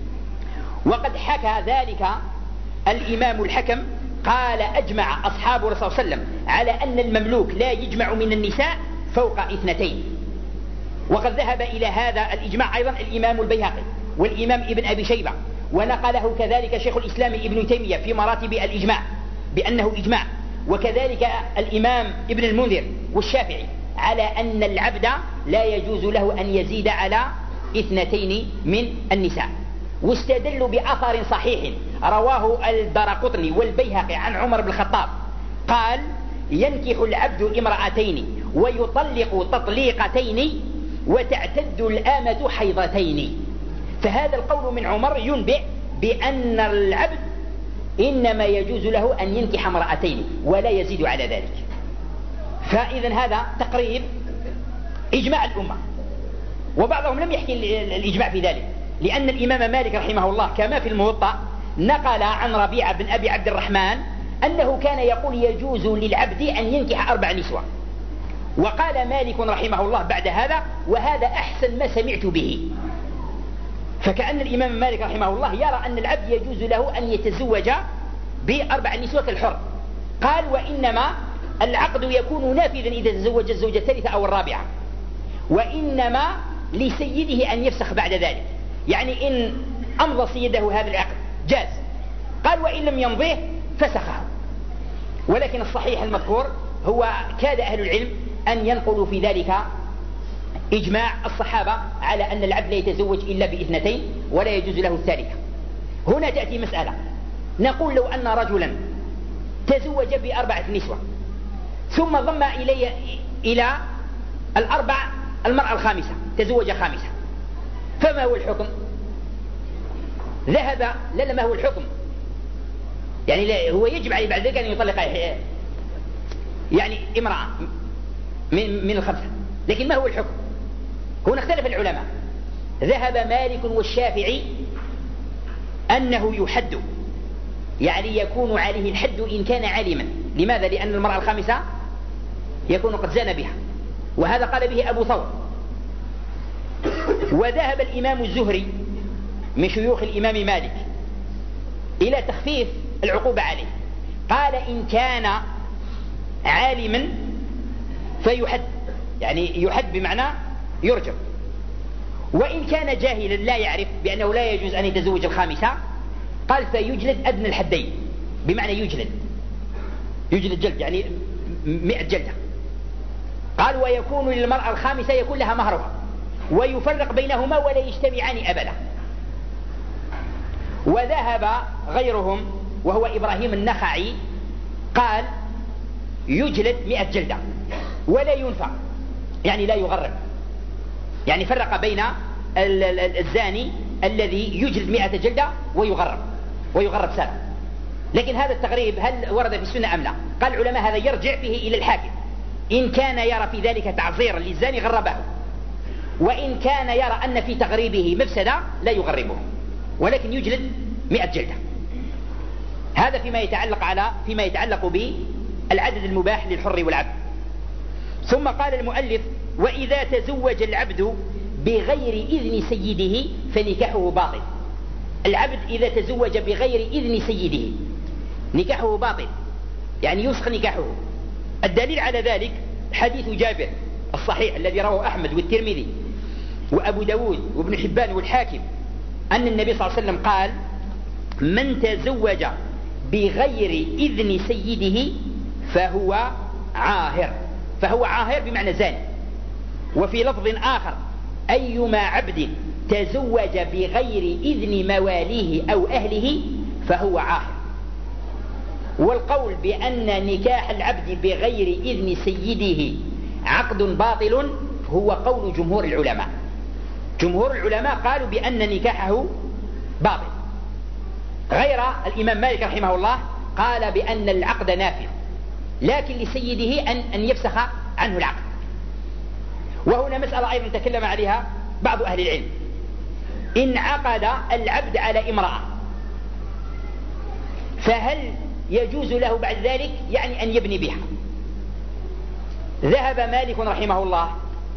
وقد حكى ذلك الإمام الحكم قال أجمع أصحاب الرسول صلى الله عليه وسلم على أن المملوك لا يجمع من النساء فوق اثنتين. وقد ذهب إلى هذا الإجماع أيضا الإمام البيهقي والإمام ابن أبي شيبة، ونقله كذلك شيخ الإسلام ابن تيمية في مراتب الإجماع بأنه إجماع، وكذلك الإمام ابن المنذر والشافعي على أن العبد لا يجوز له أن يزيد على اثنتين من النساء. واستدلوا بأثر صحيح رواه الدارقطني والبيهقي عن عمر بن الخطاب قال: ينكح العبد امرأتين ويطلق تطليقتين وتعتد الآمة حيضتين. فهذا القول من عمر ينبئ بأن العبد إنما يجوز له أن ينكح امرأتين ولا يزيد على ذلك. فإذا هذا تقريب إجماع الأمة، وبعضهم لم يحكي الإجماع في ذلك، لأن الإمام مالك رحمه الله كما في الموطأ نقل عن ربيعة بن أبي عبد الرحمن أنه كان يقول يجوز للعبد أن ينكح أربع نسوة. وقال مالك رحمه الله بعد هذا: وهذا أحسن ما سمعت به. فكأن الإمام مالك رحمه الله يرى أن العبد يجوز له أن يتزوج بأربع نسوة كالحر. قال: وإنما العقد يكون نافذا إذا تزوج الزوجة الثالثة أو الرابعة، وإنما لسيده أن يفسخ بعد ذلك، يعني إن أمضى سيده هذا العقد جاز. قال: وإن لم يمضيه فسخه. ولكن الصحيح المذكور هو كاد أهل العلم أن ينقلوا في ذلك إجماع الصحابة على أن العبد لا يتزوج إلا باثنتين ولا يجوز له الثالثة. هنا تأتي مسألة، نقول لو أن رجلا تزوج بأربعة نسوة ثم ضم إلي إلى الأربع المرأة الخامسة، تزوج خامسة، فما هو الحكم؟ ذهب لا لا ما هو الحكم؟ يعني لا هو يجب عليه بعد ذلك أن يطلق يعني امرأة من, من الخمسة، لكن ما هو الحكم؟ هنا اختلف العلماء. ذهب مالك والشافعي أنه يحد، يعني يكون عليه الحد إن كان عالما. لماذا؟ لأن المرأة الخامسة يكون قد زان بها، وهذا قال به أبو ثور. وذهب الإمام الزهري من شيوخ الإمام مالك إلى تخفيف العقوبة عليه، قال: إن كان عالما فيحد، يعني يحد بمعنى يرجم. وإن كان جاهلا لا يعرف بأنه لا يجوز أن يتزوج الخامسة، قال: فيجلد أدنى الحدين، بمعنى يجلد يجلد جلد يعني مئة جلدة. قال: ويكون للمرأة الخامسة يكون لها مهرها، ويفرق بينهما ولا يجتمعان أبدا. وذهب غيرهم وهو إبراهيم النخعي قال: يجلد مئة جلدة ولا ينفع، يعني لا يغرب، يعني فرق بين الزاني الذي يجلد مئة جلدة ويغرب ويغرب سنة. لكن هذا التغريب هل ورد في السنة أم لا؟ قال العلماء هذا يرجع فيه إلى الحاكم، إن كان يرى في ذلك تعذيرا للزاني غربه، وإن كان يرى أن في تغريبه مفسدة لا يغربه، ولكن يجلد مئة جلدة. هذا فيما يتعلق على فيما يتعلق بالعدد المباح للحر والعبد. ثم قال المؤلف: وإذا تزوج العبد بغير إذن سيده فنكاحه باطل. العبد إذا تزوج بغير إذن سيده نكاحه باطل، يعني يفسخ نكاحه. الدليل على ذلك حديث جابر الصحيح الذي رواه أحمد والترمذي وأبو داود وابن حبان والحاكم أن النبي صلى الله عليه وسلم قال: من تزوج بغير إذن سيده فهو عاهر. فهو عاهر بمعنى زاني. وفي لفظ آخر: أيما عبد تزوج بغير إذن مواليه أو أهله فهو عاهر. والقول بأن نكاح العبد بغير إذن سيده عقد باطل هو قول جمهور العلماء. جمهور العلماء قالوا بأن نكاحه باطل، غير الإمام مالك رحمه الله قال بأن العقد نافذ، لكن لسيده أن, أن يفسخ عنه العقد. وهنا مسألة أيضا تكلم عليها بعض أهل العلم: إن عقد العبد على امرأة فهل يجوز له بعد ذلك يعني أن يبني بها؟ ذهب مالك رحمه الله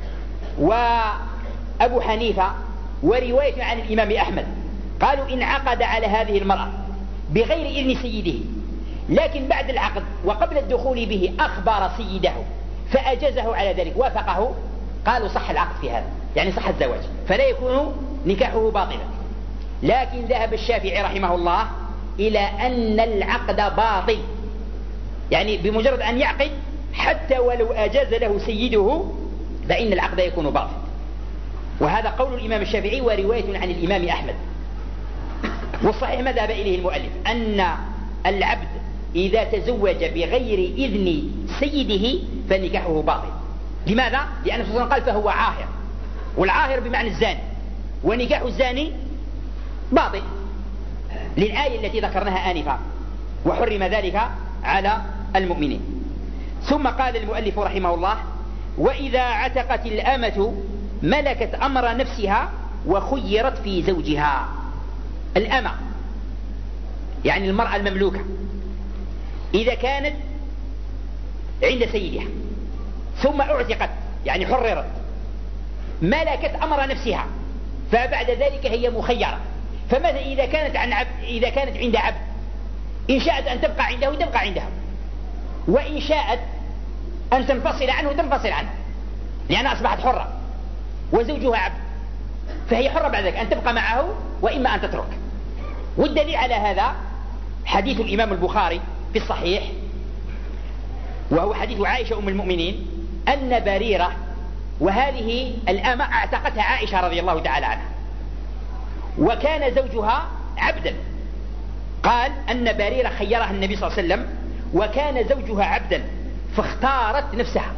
وأبو حنيفة ورواية عن الإمام أحمد قالوا إن عقد على هذه المرأة بغير إذن سيده، لكن بعد العقد وقبل الدخول به أخبر سيده فأجازه على ذلك وافقه، قالوا صح العقد في هذا، يعني صح الزواج، فلا يكون نكاحه باطلا. لكن ذهب الشافعي رحمه الله إلى أن العقد باطل، يعني بمجرد أن يعقد حتى ولو أجاز له سيده فإن العقد يكون باطل. وهذا قول الإمام الشافعي ورواية عن الإمام أحمد. والصحيح ما ذهب إليه المؤلف أن العبد إذا تزوج بغير إذن سيده فنكاحه باطل. لماذا؟ لأن الرسول قال فهو عاهر، والعاهر بمعنى الزاني، ونكاح الزاني باطل للآية التي ذكرناها آنفا: وحرم ذلك على المؤمنين. ثم قال المؤلف رحمه الله: وإذا عتقت الأمة ملكت أمر نفسها وخيرت في زوجها. الأمة يعني المرأة المملوكة إذا كانت عند سيدها ثم اعتقت يعني حررت، ملكت أمر نفسها، فبعد ذلك هي مخيرة. فماذا إذا كانت عن عبد إذا كانت عند عبد، إن شاءت أن تبقى عنده تبقى عنده، وإن شاءت أن تنفصل عنه تنفصل عنه، لأنها أصبحت حرة وزوجها عبد، فهي حرة بعد ذلك أن تبقى معه وإما أن تترك. والدليل على هذا حديث الإمام البخاري في الصحيح، وهو حديث عائشة أم المؤمنين أن بريرة، وهذه الأمة اعتقتها عائشة رضي الله تعالى عنها، وكان زوجها عبدا. قال أن بريرة خيرها النبي صلى الله عليه وسلم وكان زوجها عبدا فاختارت نفسها.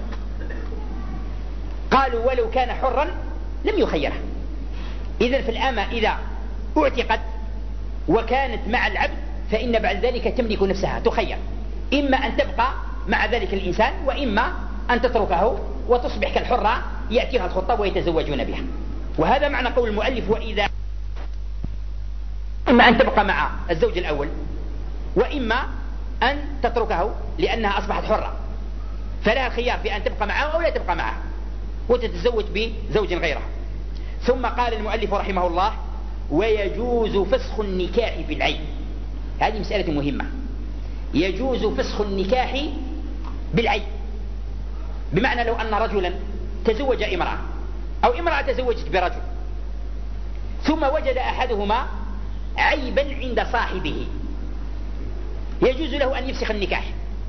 قالوا ولو كان حرا لم يخيرها. إذن في الأمة إذا اعتقت وكانت مع العبد فإن بعد ذلك تملك نفسها، تخير، إما أن تبقى مع ذلك الإنسان وإما أن تتركه وتصبح كالحرة يأتيها الخطاب ويتزوجون بها. وهذا معنى قول المؤلف: وإذا إما أن تبقى مع الزوج الأول وإما أن تتركه لأنها أصبحت حرة، فلا خيار في أن تبقى معه أو لا تبقى معه وتتزوج بزوج غيره. ثم قال المؤلف رحمه الله: ويجوز فسخ النكاح في العين. هذه مسألة مهمة. يجوز فسخ النكاح بالعين، بمعنى لو أن رجلا تزوج امرأة أو امرأة تزوجت برجل ثم وجد أحدهما عيبا عند صاحبه، يجوز له أن يفسخ النكاح،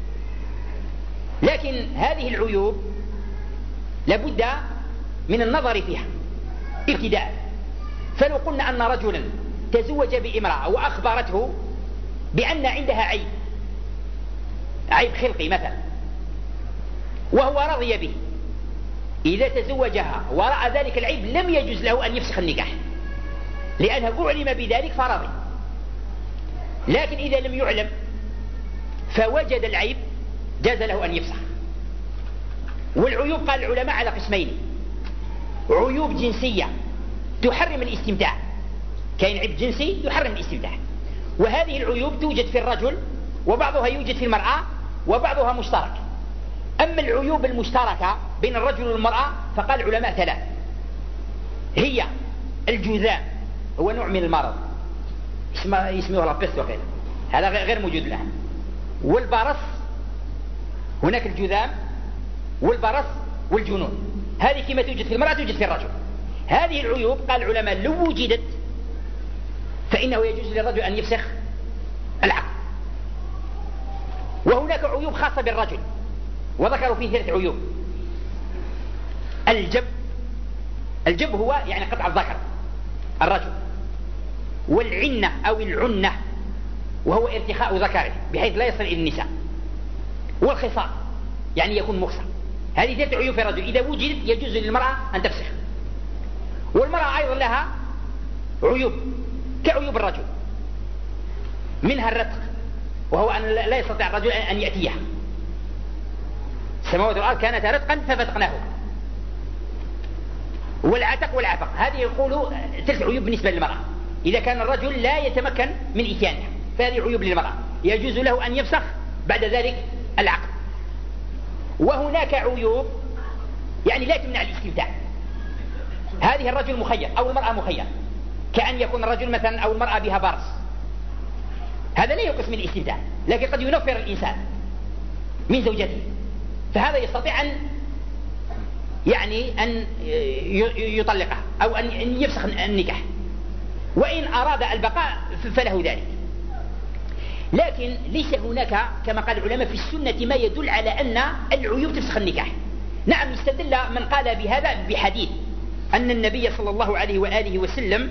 لكن هذه العيوب لابد من النظر فيها ابتداء. فلو قلنا أن رجلا تزوج بامرأة وأخبرته بأن عندها عيب عيب خلقي مثلا وهو رضي به، إذا تزوجها ورأى ذلك العيب لم يجوز له أن يفسخ النكاح، لأنه أعلم بذلك فرضي. لكن إذا لم يعلم فوجد العيب جاز له أن يفسخ. والعيوب قال العلماء على قسمين: عيوب جنسية تحرم الاستمتاع، كاين عيب جنسي يحرم الاستمتاع، وهذه العيوب توجد في الرجل وبعضها يوجد في المرأة وبعضها مشترك. أما العيوب المشتركة بين الرجل والمرأة فقال العلماء ثلاث: هي الجذام، هو نوع من المرض يسموه لابست وغيره، هذا غير موجود الآن، والبرص، هناك الجذام والبرص والجنون، هذه كما توجد في المرأة توجد في الرجل. هذه العيوب قال العلماء لو وجدت فإنه يجوز للرجل أن يفسخ العقد. وهناك عيوب خاصة بالرجل وذكروا فيه ثلاث عيوب. الجب، الجب هو يعني قطع الذكر الرجل، والعنة أو العنة وهو ارتخاء ذكره بحيث لا يصل إلى النساء، والخصام يعني يكون مخصر. هذه ثلاث عيوب في الرجل إذا وجدت يجوز للمرأة أن تفسخ. والمرأة أيضا لها عيوب كعيوب الرجل، منها الرتق وهو أن لا يستطيع الرجل أن يأتيها. السماوات والأرض كانتا رتقا ففتقناهما. والعتق والعفق هذه يقولوا ثلاث عيوب بالنسبة للمرأة. إذا كان الرجل لا يتمكن من إتيانها فهذه عيوب للمرأة، يجوز له أن يفسخ بعد ذلك العقد. وهناك عيوب يعني لا تمنع الاستمتاع. هذه الرجل مخير أو المرأة مخير، كأن يكون الرجل مثلا أو المرأة بها برص، هذا لا ينقص من الاستمتاع، لكن قد ينفر الإنسان من زوجته، فهذا يستطيع أن يعني أن يطلقها أو أن يفسخ النكاح، وإن أراد البقاء فله ذلك. لكن ليس هناك كما قال العلماء في السنة ما يدل على أن العيوب تفسخ النكاح. نعم، استدل من قال بهذا بحديث أن النبي صلى الله عليه وآله وسلم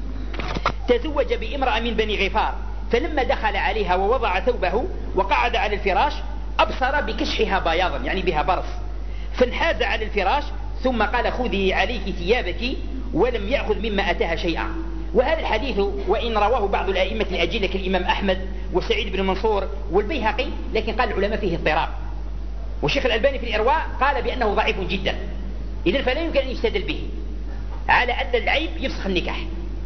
تزوج بامرأة من بني غفار، فلما دخل عليها ووضع ثوبه وقعد على الفراش أبصر بكشحها بياضا يعني بها برص، فانحاز على الفراش ثم قال خذي عليك ثيابك، ولم يأخذ مما أتاها شيئا. وهذا الحديث وإن رواه بعض الأئمة الأجلة كالإمام أحمد وسعيد بن منصور والبيهقي، لكن قال العلماء فيه اضطراب، والشيخ الألباني في الإرواء قال بأنه ضعيف جدا. إذن فلا يمكن أن يستدل به على أن العيب يفسخ النكاح.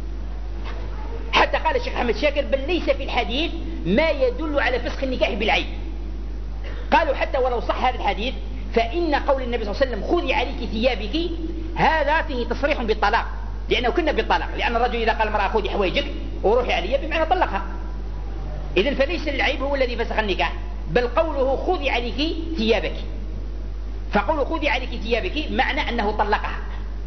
حتى قال الشيخ أحمد شاكر بل ليس في الحديث ما يدل على فسخ النكاح بالعيب. قالوا حتى ولو صح هذا الحديث فإن قول النبي صلى الله عليه وسلم خذي عليك ثيابك هذا فيه تصريح بالطلاق، لأنه كنا بالطلاق، لأن الرجل إذا قال المرأة خذي حوايجك وروحي علي بمعنى طلقها. إذن فليس العيب هو الذي فسخ النكاح، بل قوله خذي عليك ثيابك، فقوله خذي عليك ثيابك معنى أنه طلقها.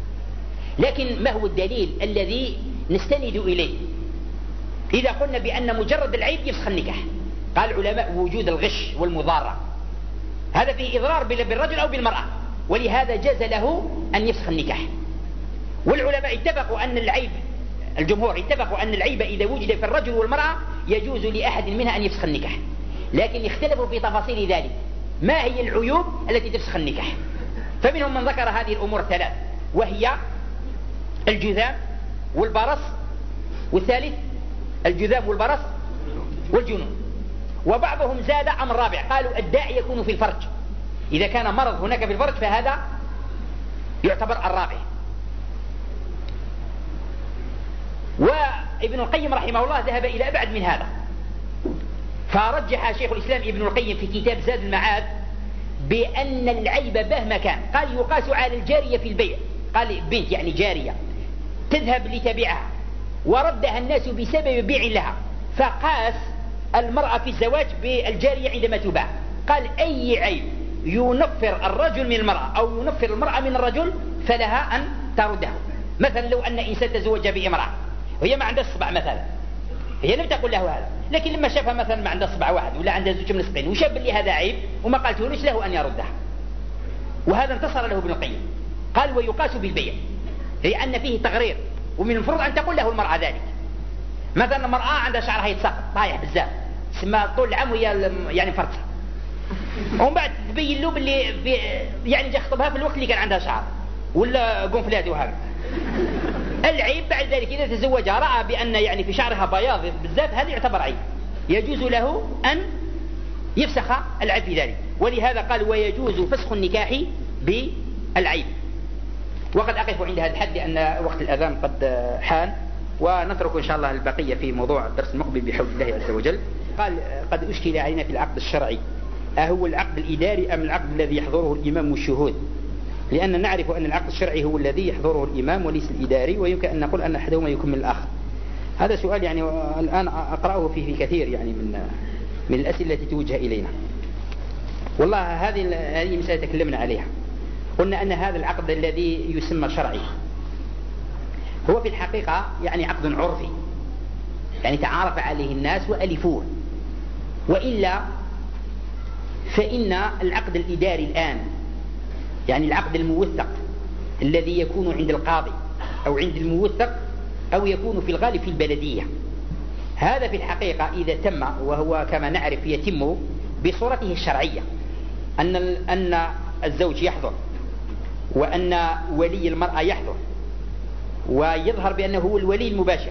لكن ما هو الدليل الذي نستند إليه إذا قلنا بأن مجرد العيب يفسخ النكاح؟ قال العلماء وجود الغش والمضارة، هذا فيه إضرار بالرجل أو بالمرأة، ولهذا جاز له أن يفسخ النكاح. والعلماء اتفقوا أن العيب، الجمهور اتفقوا أن العيب إذا وجد في الرجل والمرأة يجوز لأحد منها أن يفسخ النكاح، لكن اختلفوا في تفاصيل ذلك، ما هي العيوب التي تفسخ النكاح؟ فمنهم من ذكر هذه الأمور الثلاث، وهي الجذام والبرص، والثالث الجذام والبرص والجنون. وبعضهم زاد أمر رابع، قالوا الداء يكون في الفرج، إذا كان مرض هناك في الفرج فهذا يعتبر الرابع. وابن القيم رحمه الله ذهب إلى أبعد من هذا، فرجح شيخ الإسلام ابن القيم في كتاب زاد المعاد بأن العيب مهما كان، قال يقاس على الجارية في البيع، قال بنت يعني جارية تذهب لتبيعها وردها الناس بسبب بيع لها، فقاس المرأة في الزواج بالجارية عندما تباع، قال أي عيب ينفر الرجل من المرأة أو ينفر المرأة من الرجل فلها أن ترده. مثلا لو أن إنسان تزوج بامرأة وهي ما عندها الصبع مثلا، هي لم تقل له هذا، لكن لما شافها مثلا ما عندها صبع واحد ولا عندها زوج ملصقين وشاف لي هذا عيب وما قالته ليش له أن يردها. وهذا انتصر له ابن القيم، قال ويقاس بالبيع لأن فيه تغرير، ومن المفروض أن تقول له المرأة ذلك. مثلا المرأة عندها شعرها يتساقط طايح بزاف، تسمى طول العام وهي يعني فرصة، ومن بعد تبين له باللي يعني جا خطبها في الوقت اللي كان عندها شعر ولا قنفلات وهذا. العيب بعد ذلك إذا تزوجها رأى بأن يعني في شعرها بياض بزاف، هذا يعتبر عيب، يجوز له أن يفسخ العيب في ذلك. ولهذا قال ويجوز فسخ النكاح بالعيب. وقد أقف عند هذا الحد لأن وقت الأذان قد حان، ونترك إن شاء الله البقية في موضوع الدرس المقبل بحول الله عز وجل. قال قد أشكل علينا في العقد الشرعي أهو العقد الإداري أم العقد الذي يحضره الإمام والشهود؟ لأن نعرف أن العقد الشرعي هو الذي يحضره الإمام وليس الإداري، ويمكن أن نقول أن أحدهما يكمل الآخر. هذا سؤال يعني الآن أقرأه فيه في كثير يعني من من الأسئلة التي توجه إلينا. والله هذه هذه مسألة تكلمنا عليها، قلنا أن هذا العقد الذي يسمى شرعي هو في الحقيقة يعني عقد عرفي، يعني تعارف عليه الناس وألفوه. وإلا فإن العقد الإداري الآن، يعني العقد الموثق الذي يكون عند القاضي أو عند الموثق أو يكون في الغالب في البلدية، هذا في الحقيقة إذا تم، وهو كما نعرف يتم بصورته الشرعية، أن أن الزوج يحضر وأن ولي المرأة يحضر ويظهر بأنه هو الولي المباشر.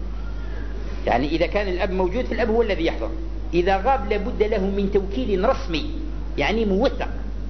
يعني إذا كان الأب موجود فالأب هو الذي يحضر، إذا غاب لابد له من توكيل رسمي يعني موثق.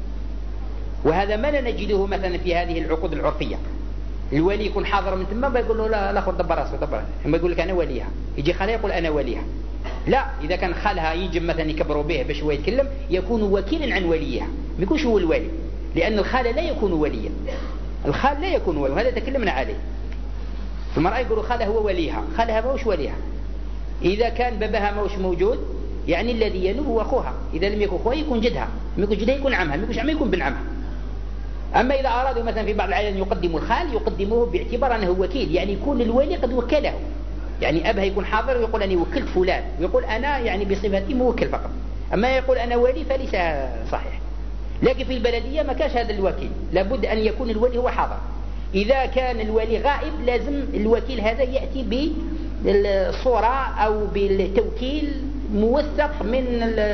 وهذا ما لا نجده مثلا في هذه العقود العرفية. الولي يكون حاضر من ثم بيقول له لا الآخر دبر راسه دبر، ثم يقول لك أنا وليها، يجي خالها يقول أنا وليها. لا، إذا كان خالها يجي مثلا يكبروا به باش هو يتكلم يكون وكيلا عن وليها، ما يكونش هو الولي، لأن الخال لا يكون وليا، الخال لا يكون ولي، وهذا تكلمنا عليه. المرأة يقولوا خالها هو وليها، خالها ما هوش وليها. إذا كان بابها ما هوش موجود يعني الذي ينوب هو أخوها، إذا لم يكن أخوها يكون جدها، لم يكن جدها يكون عمها، لم يكن عمها يكون بن عمها. أما إذا أرادوا مثلا في بعض الأحيان يقدموا الخال يقدموه باعتبار أنه وكيل، يعني يكون الولي قد وكله، يعني أبها يكون حاضر ويقول أنا وكلت فلان، ويقول أنا يعني بصفتي موكل فقط، أما يقول أنا ولي فليس صحيح. لكن في البلدية ما كانش هذا الوكيل، لابد أن يكون الولي هو حاضر. إذا كان الولي غائب لازم الوكيل هذا يأتي بالصورة أو بالتوكيل موثق من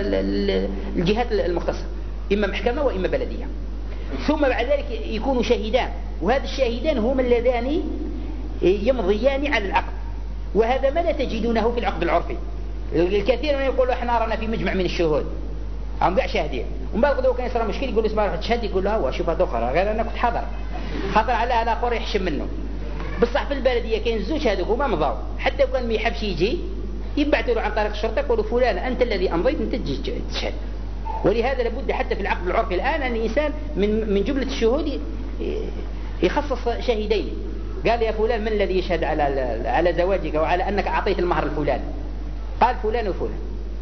الجهات المختصة، إما محكمة وإما بلدية. ثم بعد ذلك يكونوا شاهدان، وهذا الشاهدان هما اللذان يمضيان على العقد، وهذا ما لا تجدونه في العقد العرفي. الكثير من يقولوا احنا رانا في مجمع من الشهود هم قاع شاهدين، ومن بعد غدوه كان يصير مشكل يقول اسمع روح تشهد، يقول له هو شوف هذا اخرى غير انا كنت حاضر، خاطر على الاخر يحشم منه. بصح في البلديه كاين زوج هذوك هما مضاو، حتى وكان ما يحبش يجي يبعثوا له عن طريق الشرطه يقولوا فلان انت الذي امضيت انت تجي تشهد. ولهذا لابد حتى في العقد العرفي الآن أن الإنسان من من جملة الشهود يخصص شاهدين، قال يا فلان من الذي يشهد على على زواجك وعلى أنك أعطيت المهر الفلاني؟ قال فلان وفلان.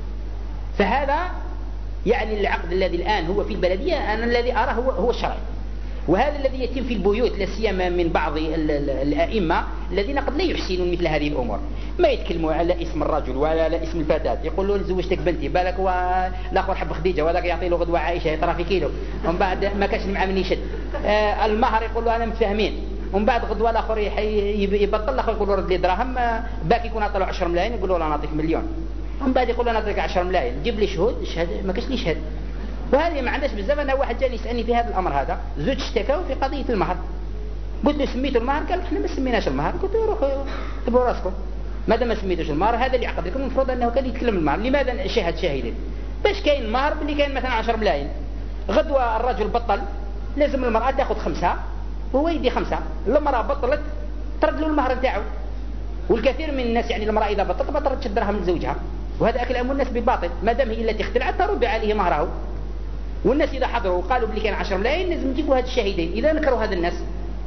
فهذا يعني العقد الذي الآن هو في البلدية أنا الذي أراه هو هو الشرعي، وهذا الذي يتم في البيوت لا سيما من بعض الأئمة الذين قد لا يحسنون مثل هذه الأمور، ما يتكلموا على اسم الرجل ولا على اسم الفتاة، يقول له زوجتك بنتي بالك والآخر حب خديجة وذاك يعطي له غدوة عائشة يطرى في كيلو، ومن بعد ما كانش معاه من يشد آه المهر يقول له أنا متفاهمين، ومن بعد غدوة الآخر يبطل، الآخر يقول له رد لي دراهم، باقي يكون أعطى له عشرة ملايين يقول له أنا أعطيك مليون، ومن بعد يقول له أنا أعطيك عشرة ملايين جيب لي شهود شهد، ما كاش لي شهد. وهذه ما عندناش بزاف. أنا واحد جاني يسألني في هذا الأمر هذا، زوج اشتكوا في قضية المهر، قلت له سميتوا المهر؟ قال احنا ما سميناش المهر. قلت له روحوا تبوا راسكم ما دام ما سميتوش المهر، هذا اللي عقد لكم المفروض أنه كان يتكلم المهر. لماذا شهد شاهدين؟ باش كاين المهر اللي كاين مثلا عشرة ملايين، غدوة الرجل بطل لازم المرأة تاخذ خمسة وهو يدي خمسة، المرأة بطلت ترد له المهر نتاعو. والكثير من الناس يعني المرأة إذا بطلت بطلت تشدرها من زوجها، وهذا أكل أموال الناس بباطل، ما دام هي التي اختلعت ترد عليه مهره. والناس إذا حضروا وقالوا بلي كان عشرة ملايين لازم يجيبوا هذا الشاهدين، إذا نكروا هذا الناس.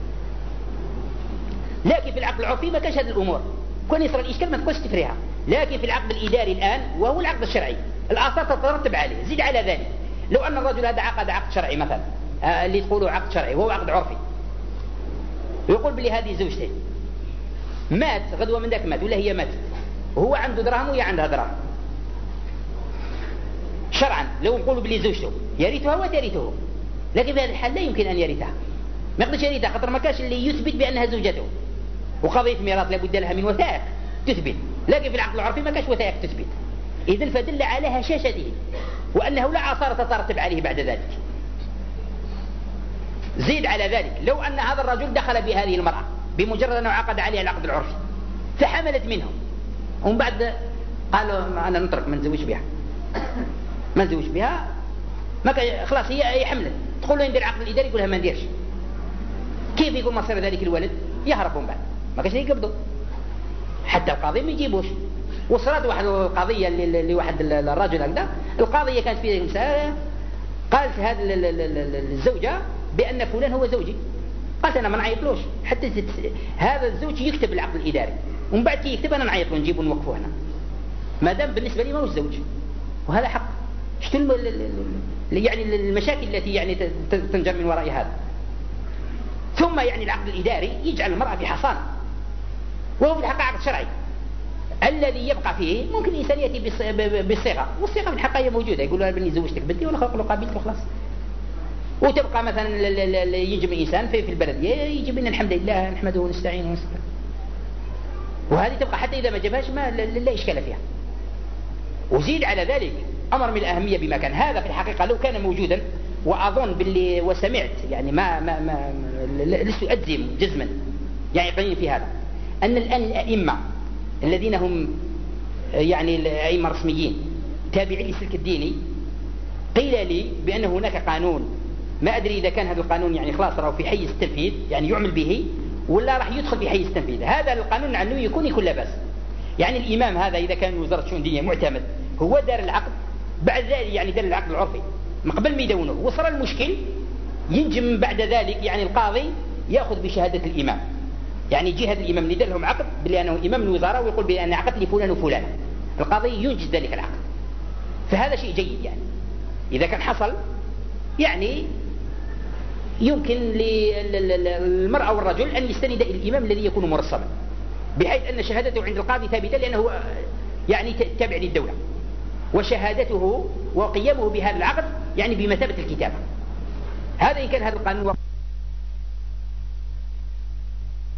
لكن في العقد العرفي ما كانش هذه الأمور، كون يصير الإشكال ما تقولش تفريها. لكن في العقد الإداري الآن وهو العقد الشرعي الآثار تترتب عليه. زيد على ذلك لو أن الرجل هذا عقد عقد شرعي مثلا آه اللي تقولوا عقد شرعي وهو عقد عرفي، ويقول بلي هذه زوجته مات غدوة من ذاك مات ولا هي ماتت، وهو عنده دراهم وهي عندها دراهم، شرعا لو نقولوا بلي زوجته يرثها وترثه، لكن في هذا الحال لا يمكن أن يرثها، ما يقدرش يرثها خاطر ما كاش اللي يثبت بأنها زوجته. وقضية ميراث لابد لها من وثائق تثبت، لكن في العقد العرفي ما كاش وثائق تثبت. إذن فدل على هشاشته وأنه لا آثار تترتب عليه بعد ذلك. زيد على ذلك لو أن هذا الرجل دخل بهذه المرأة بمجرد أنه عقد عليها العقد العرفي فحملت منه، ومن بعد قالوا أنا نترك ما نزوج بها ما نزوج بها ما خلاص هي هي حملت، تقول له ندير عقد الإداري يقولها ما نديرش. كيف يكون مصير ذلك الولد؟ يهرب من بعد ما كاش يقبضوا حتى القاضي ما يجيبوش. وصلت واحد القضية لواحد الرجل هكذا، القاضية كانت فيها مسألة قالت هذه الزوجة بأن فلان هو زوجي، قالت أنا ما نعيطلوش حتى تت... هذا الزوج يكتب العقد الإداري، ومن بعد كي يكتب أنا نعيط له نجيبه ونوقفه هنا ما دام بالنسبة لي ما هو الزوج، وهذا حق. شتو الم... يعني المشاكل التي يعني تنجر من وراء هذا؟ ثم يعني العقد الإداري يجعل المرأة في حصانة، وهو في الحقيقة عقد شرعي الذي يبقى فيه ممكن الإنسان يأتي بالصيغة، والصيغة في الحقيقة هي موجودة، يقول أنا بني زوجتك بنتي ولا خلق له قابلت وخلاص. وتبقى مثلا يجب الإنسان في البلدية يجب أن الحمد لله نحمده ونستعينه ونستغفره، وهذه تبقى حتى إذا ما جابهاش ما لا إشكال فيها. وزيد على ذلك أمر من الأهمية بما كان هذا في الحقيقة لو كان موجودا، وأظن باللي وسمعت يعني ما ما ما لست أجزم جزما يعني يقيني في هذا، أن الآن الأئمة الذين هم يعني الأئمة الرسميين تابعين للسلك الديني، قيل لي بأن هناك قانون، ما أدري إذا كان هذا القانون يعني خلاص راه في حيز التنفيذ يعني يعمل به ولا راح يدخل في حيز التنفيذ. هذا القانون عنه يكون يكون لا بأس، يعني الإمام هذا إذا كان وزارة شؤون دينية معتمد هو دار العقد، بعد ذلك يعني دار العقد العرفي من قبل ما يدونه وصل المشكل ينجم بعد ذلك يعني القاضي يأخذ بشهادة الإمام، يعني جهة الإمام اللي دار لهم عقد بأنه إمام الوزارة ويقول بأن عقد لفلان وفلان، القاضي ينجز ذلك العقد. فهذا شيء جيد يعني إذا كان حصل، يعني يمكن للمرأة والرجل أن يستند إلى الإمام الذي يكون مرسما، بحيث أن شهادته عند القاضي ثابتة لأنه يعني تابع للدولة، وشهادته وقيامه بهذا العقد يعني بمثابة الكتابة. هذا إن كان هذا القانون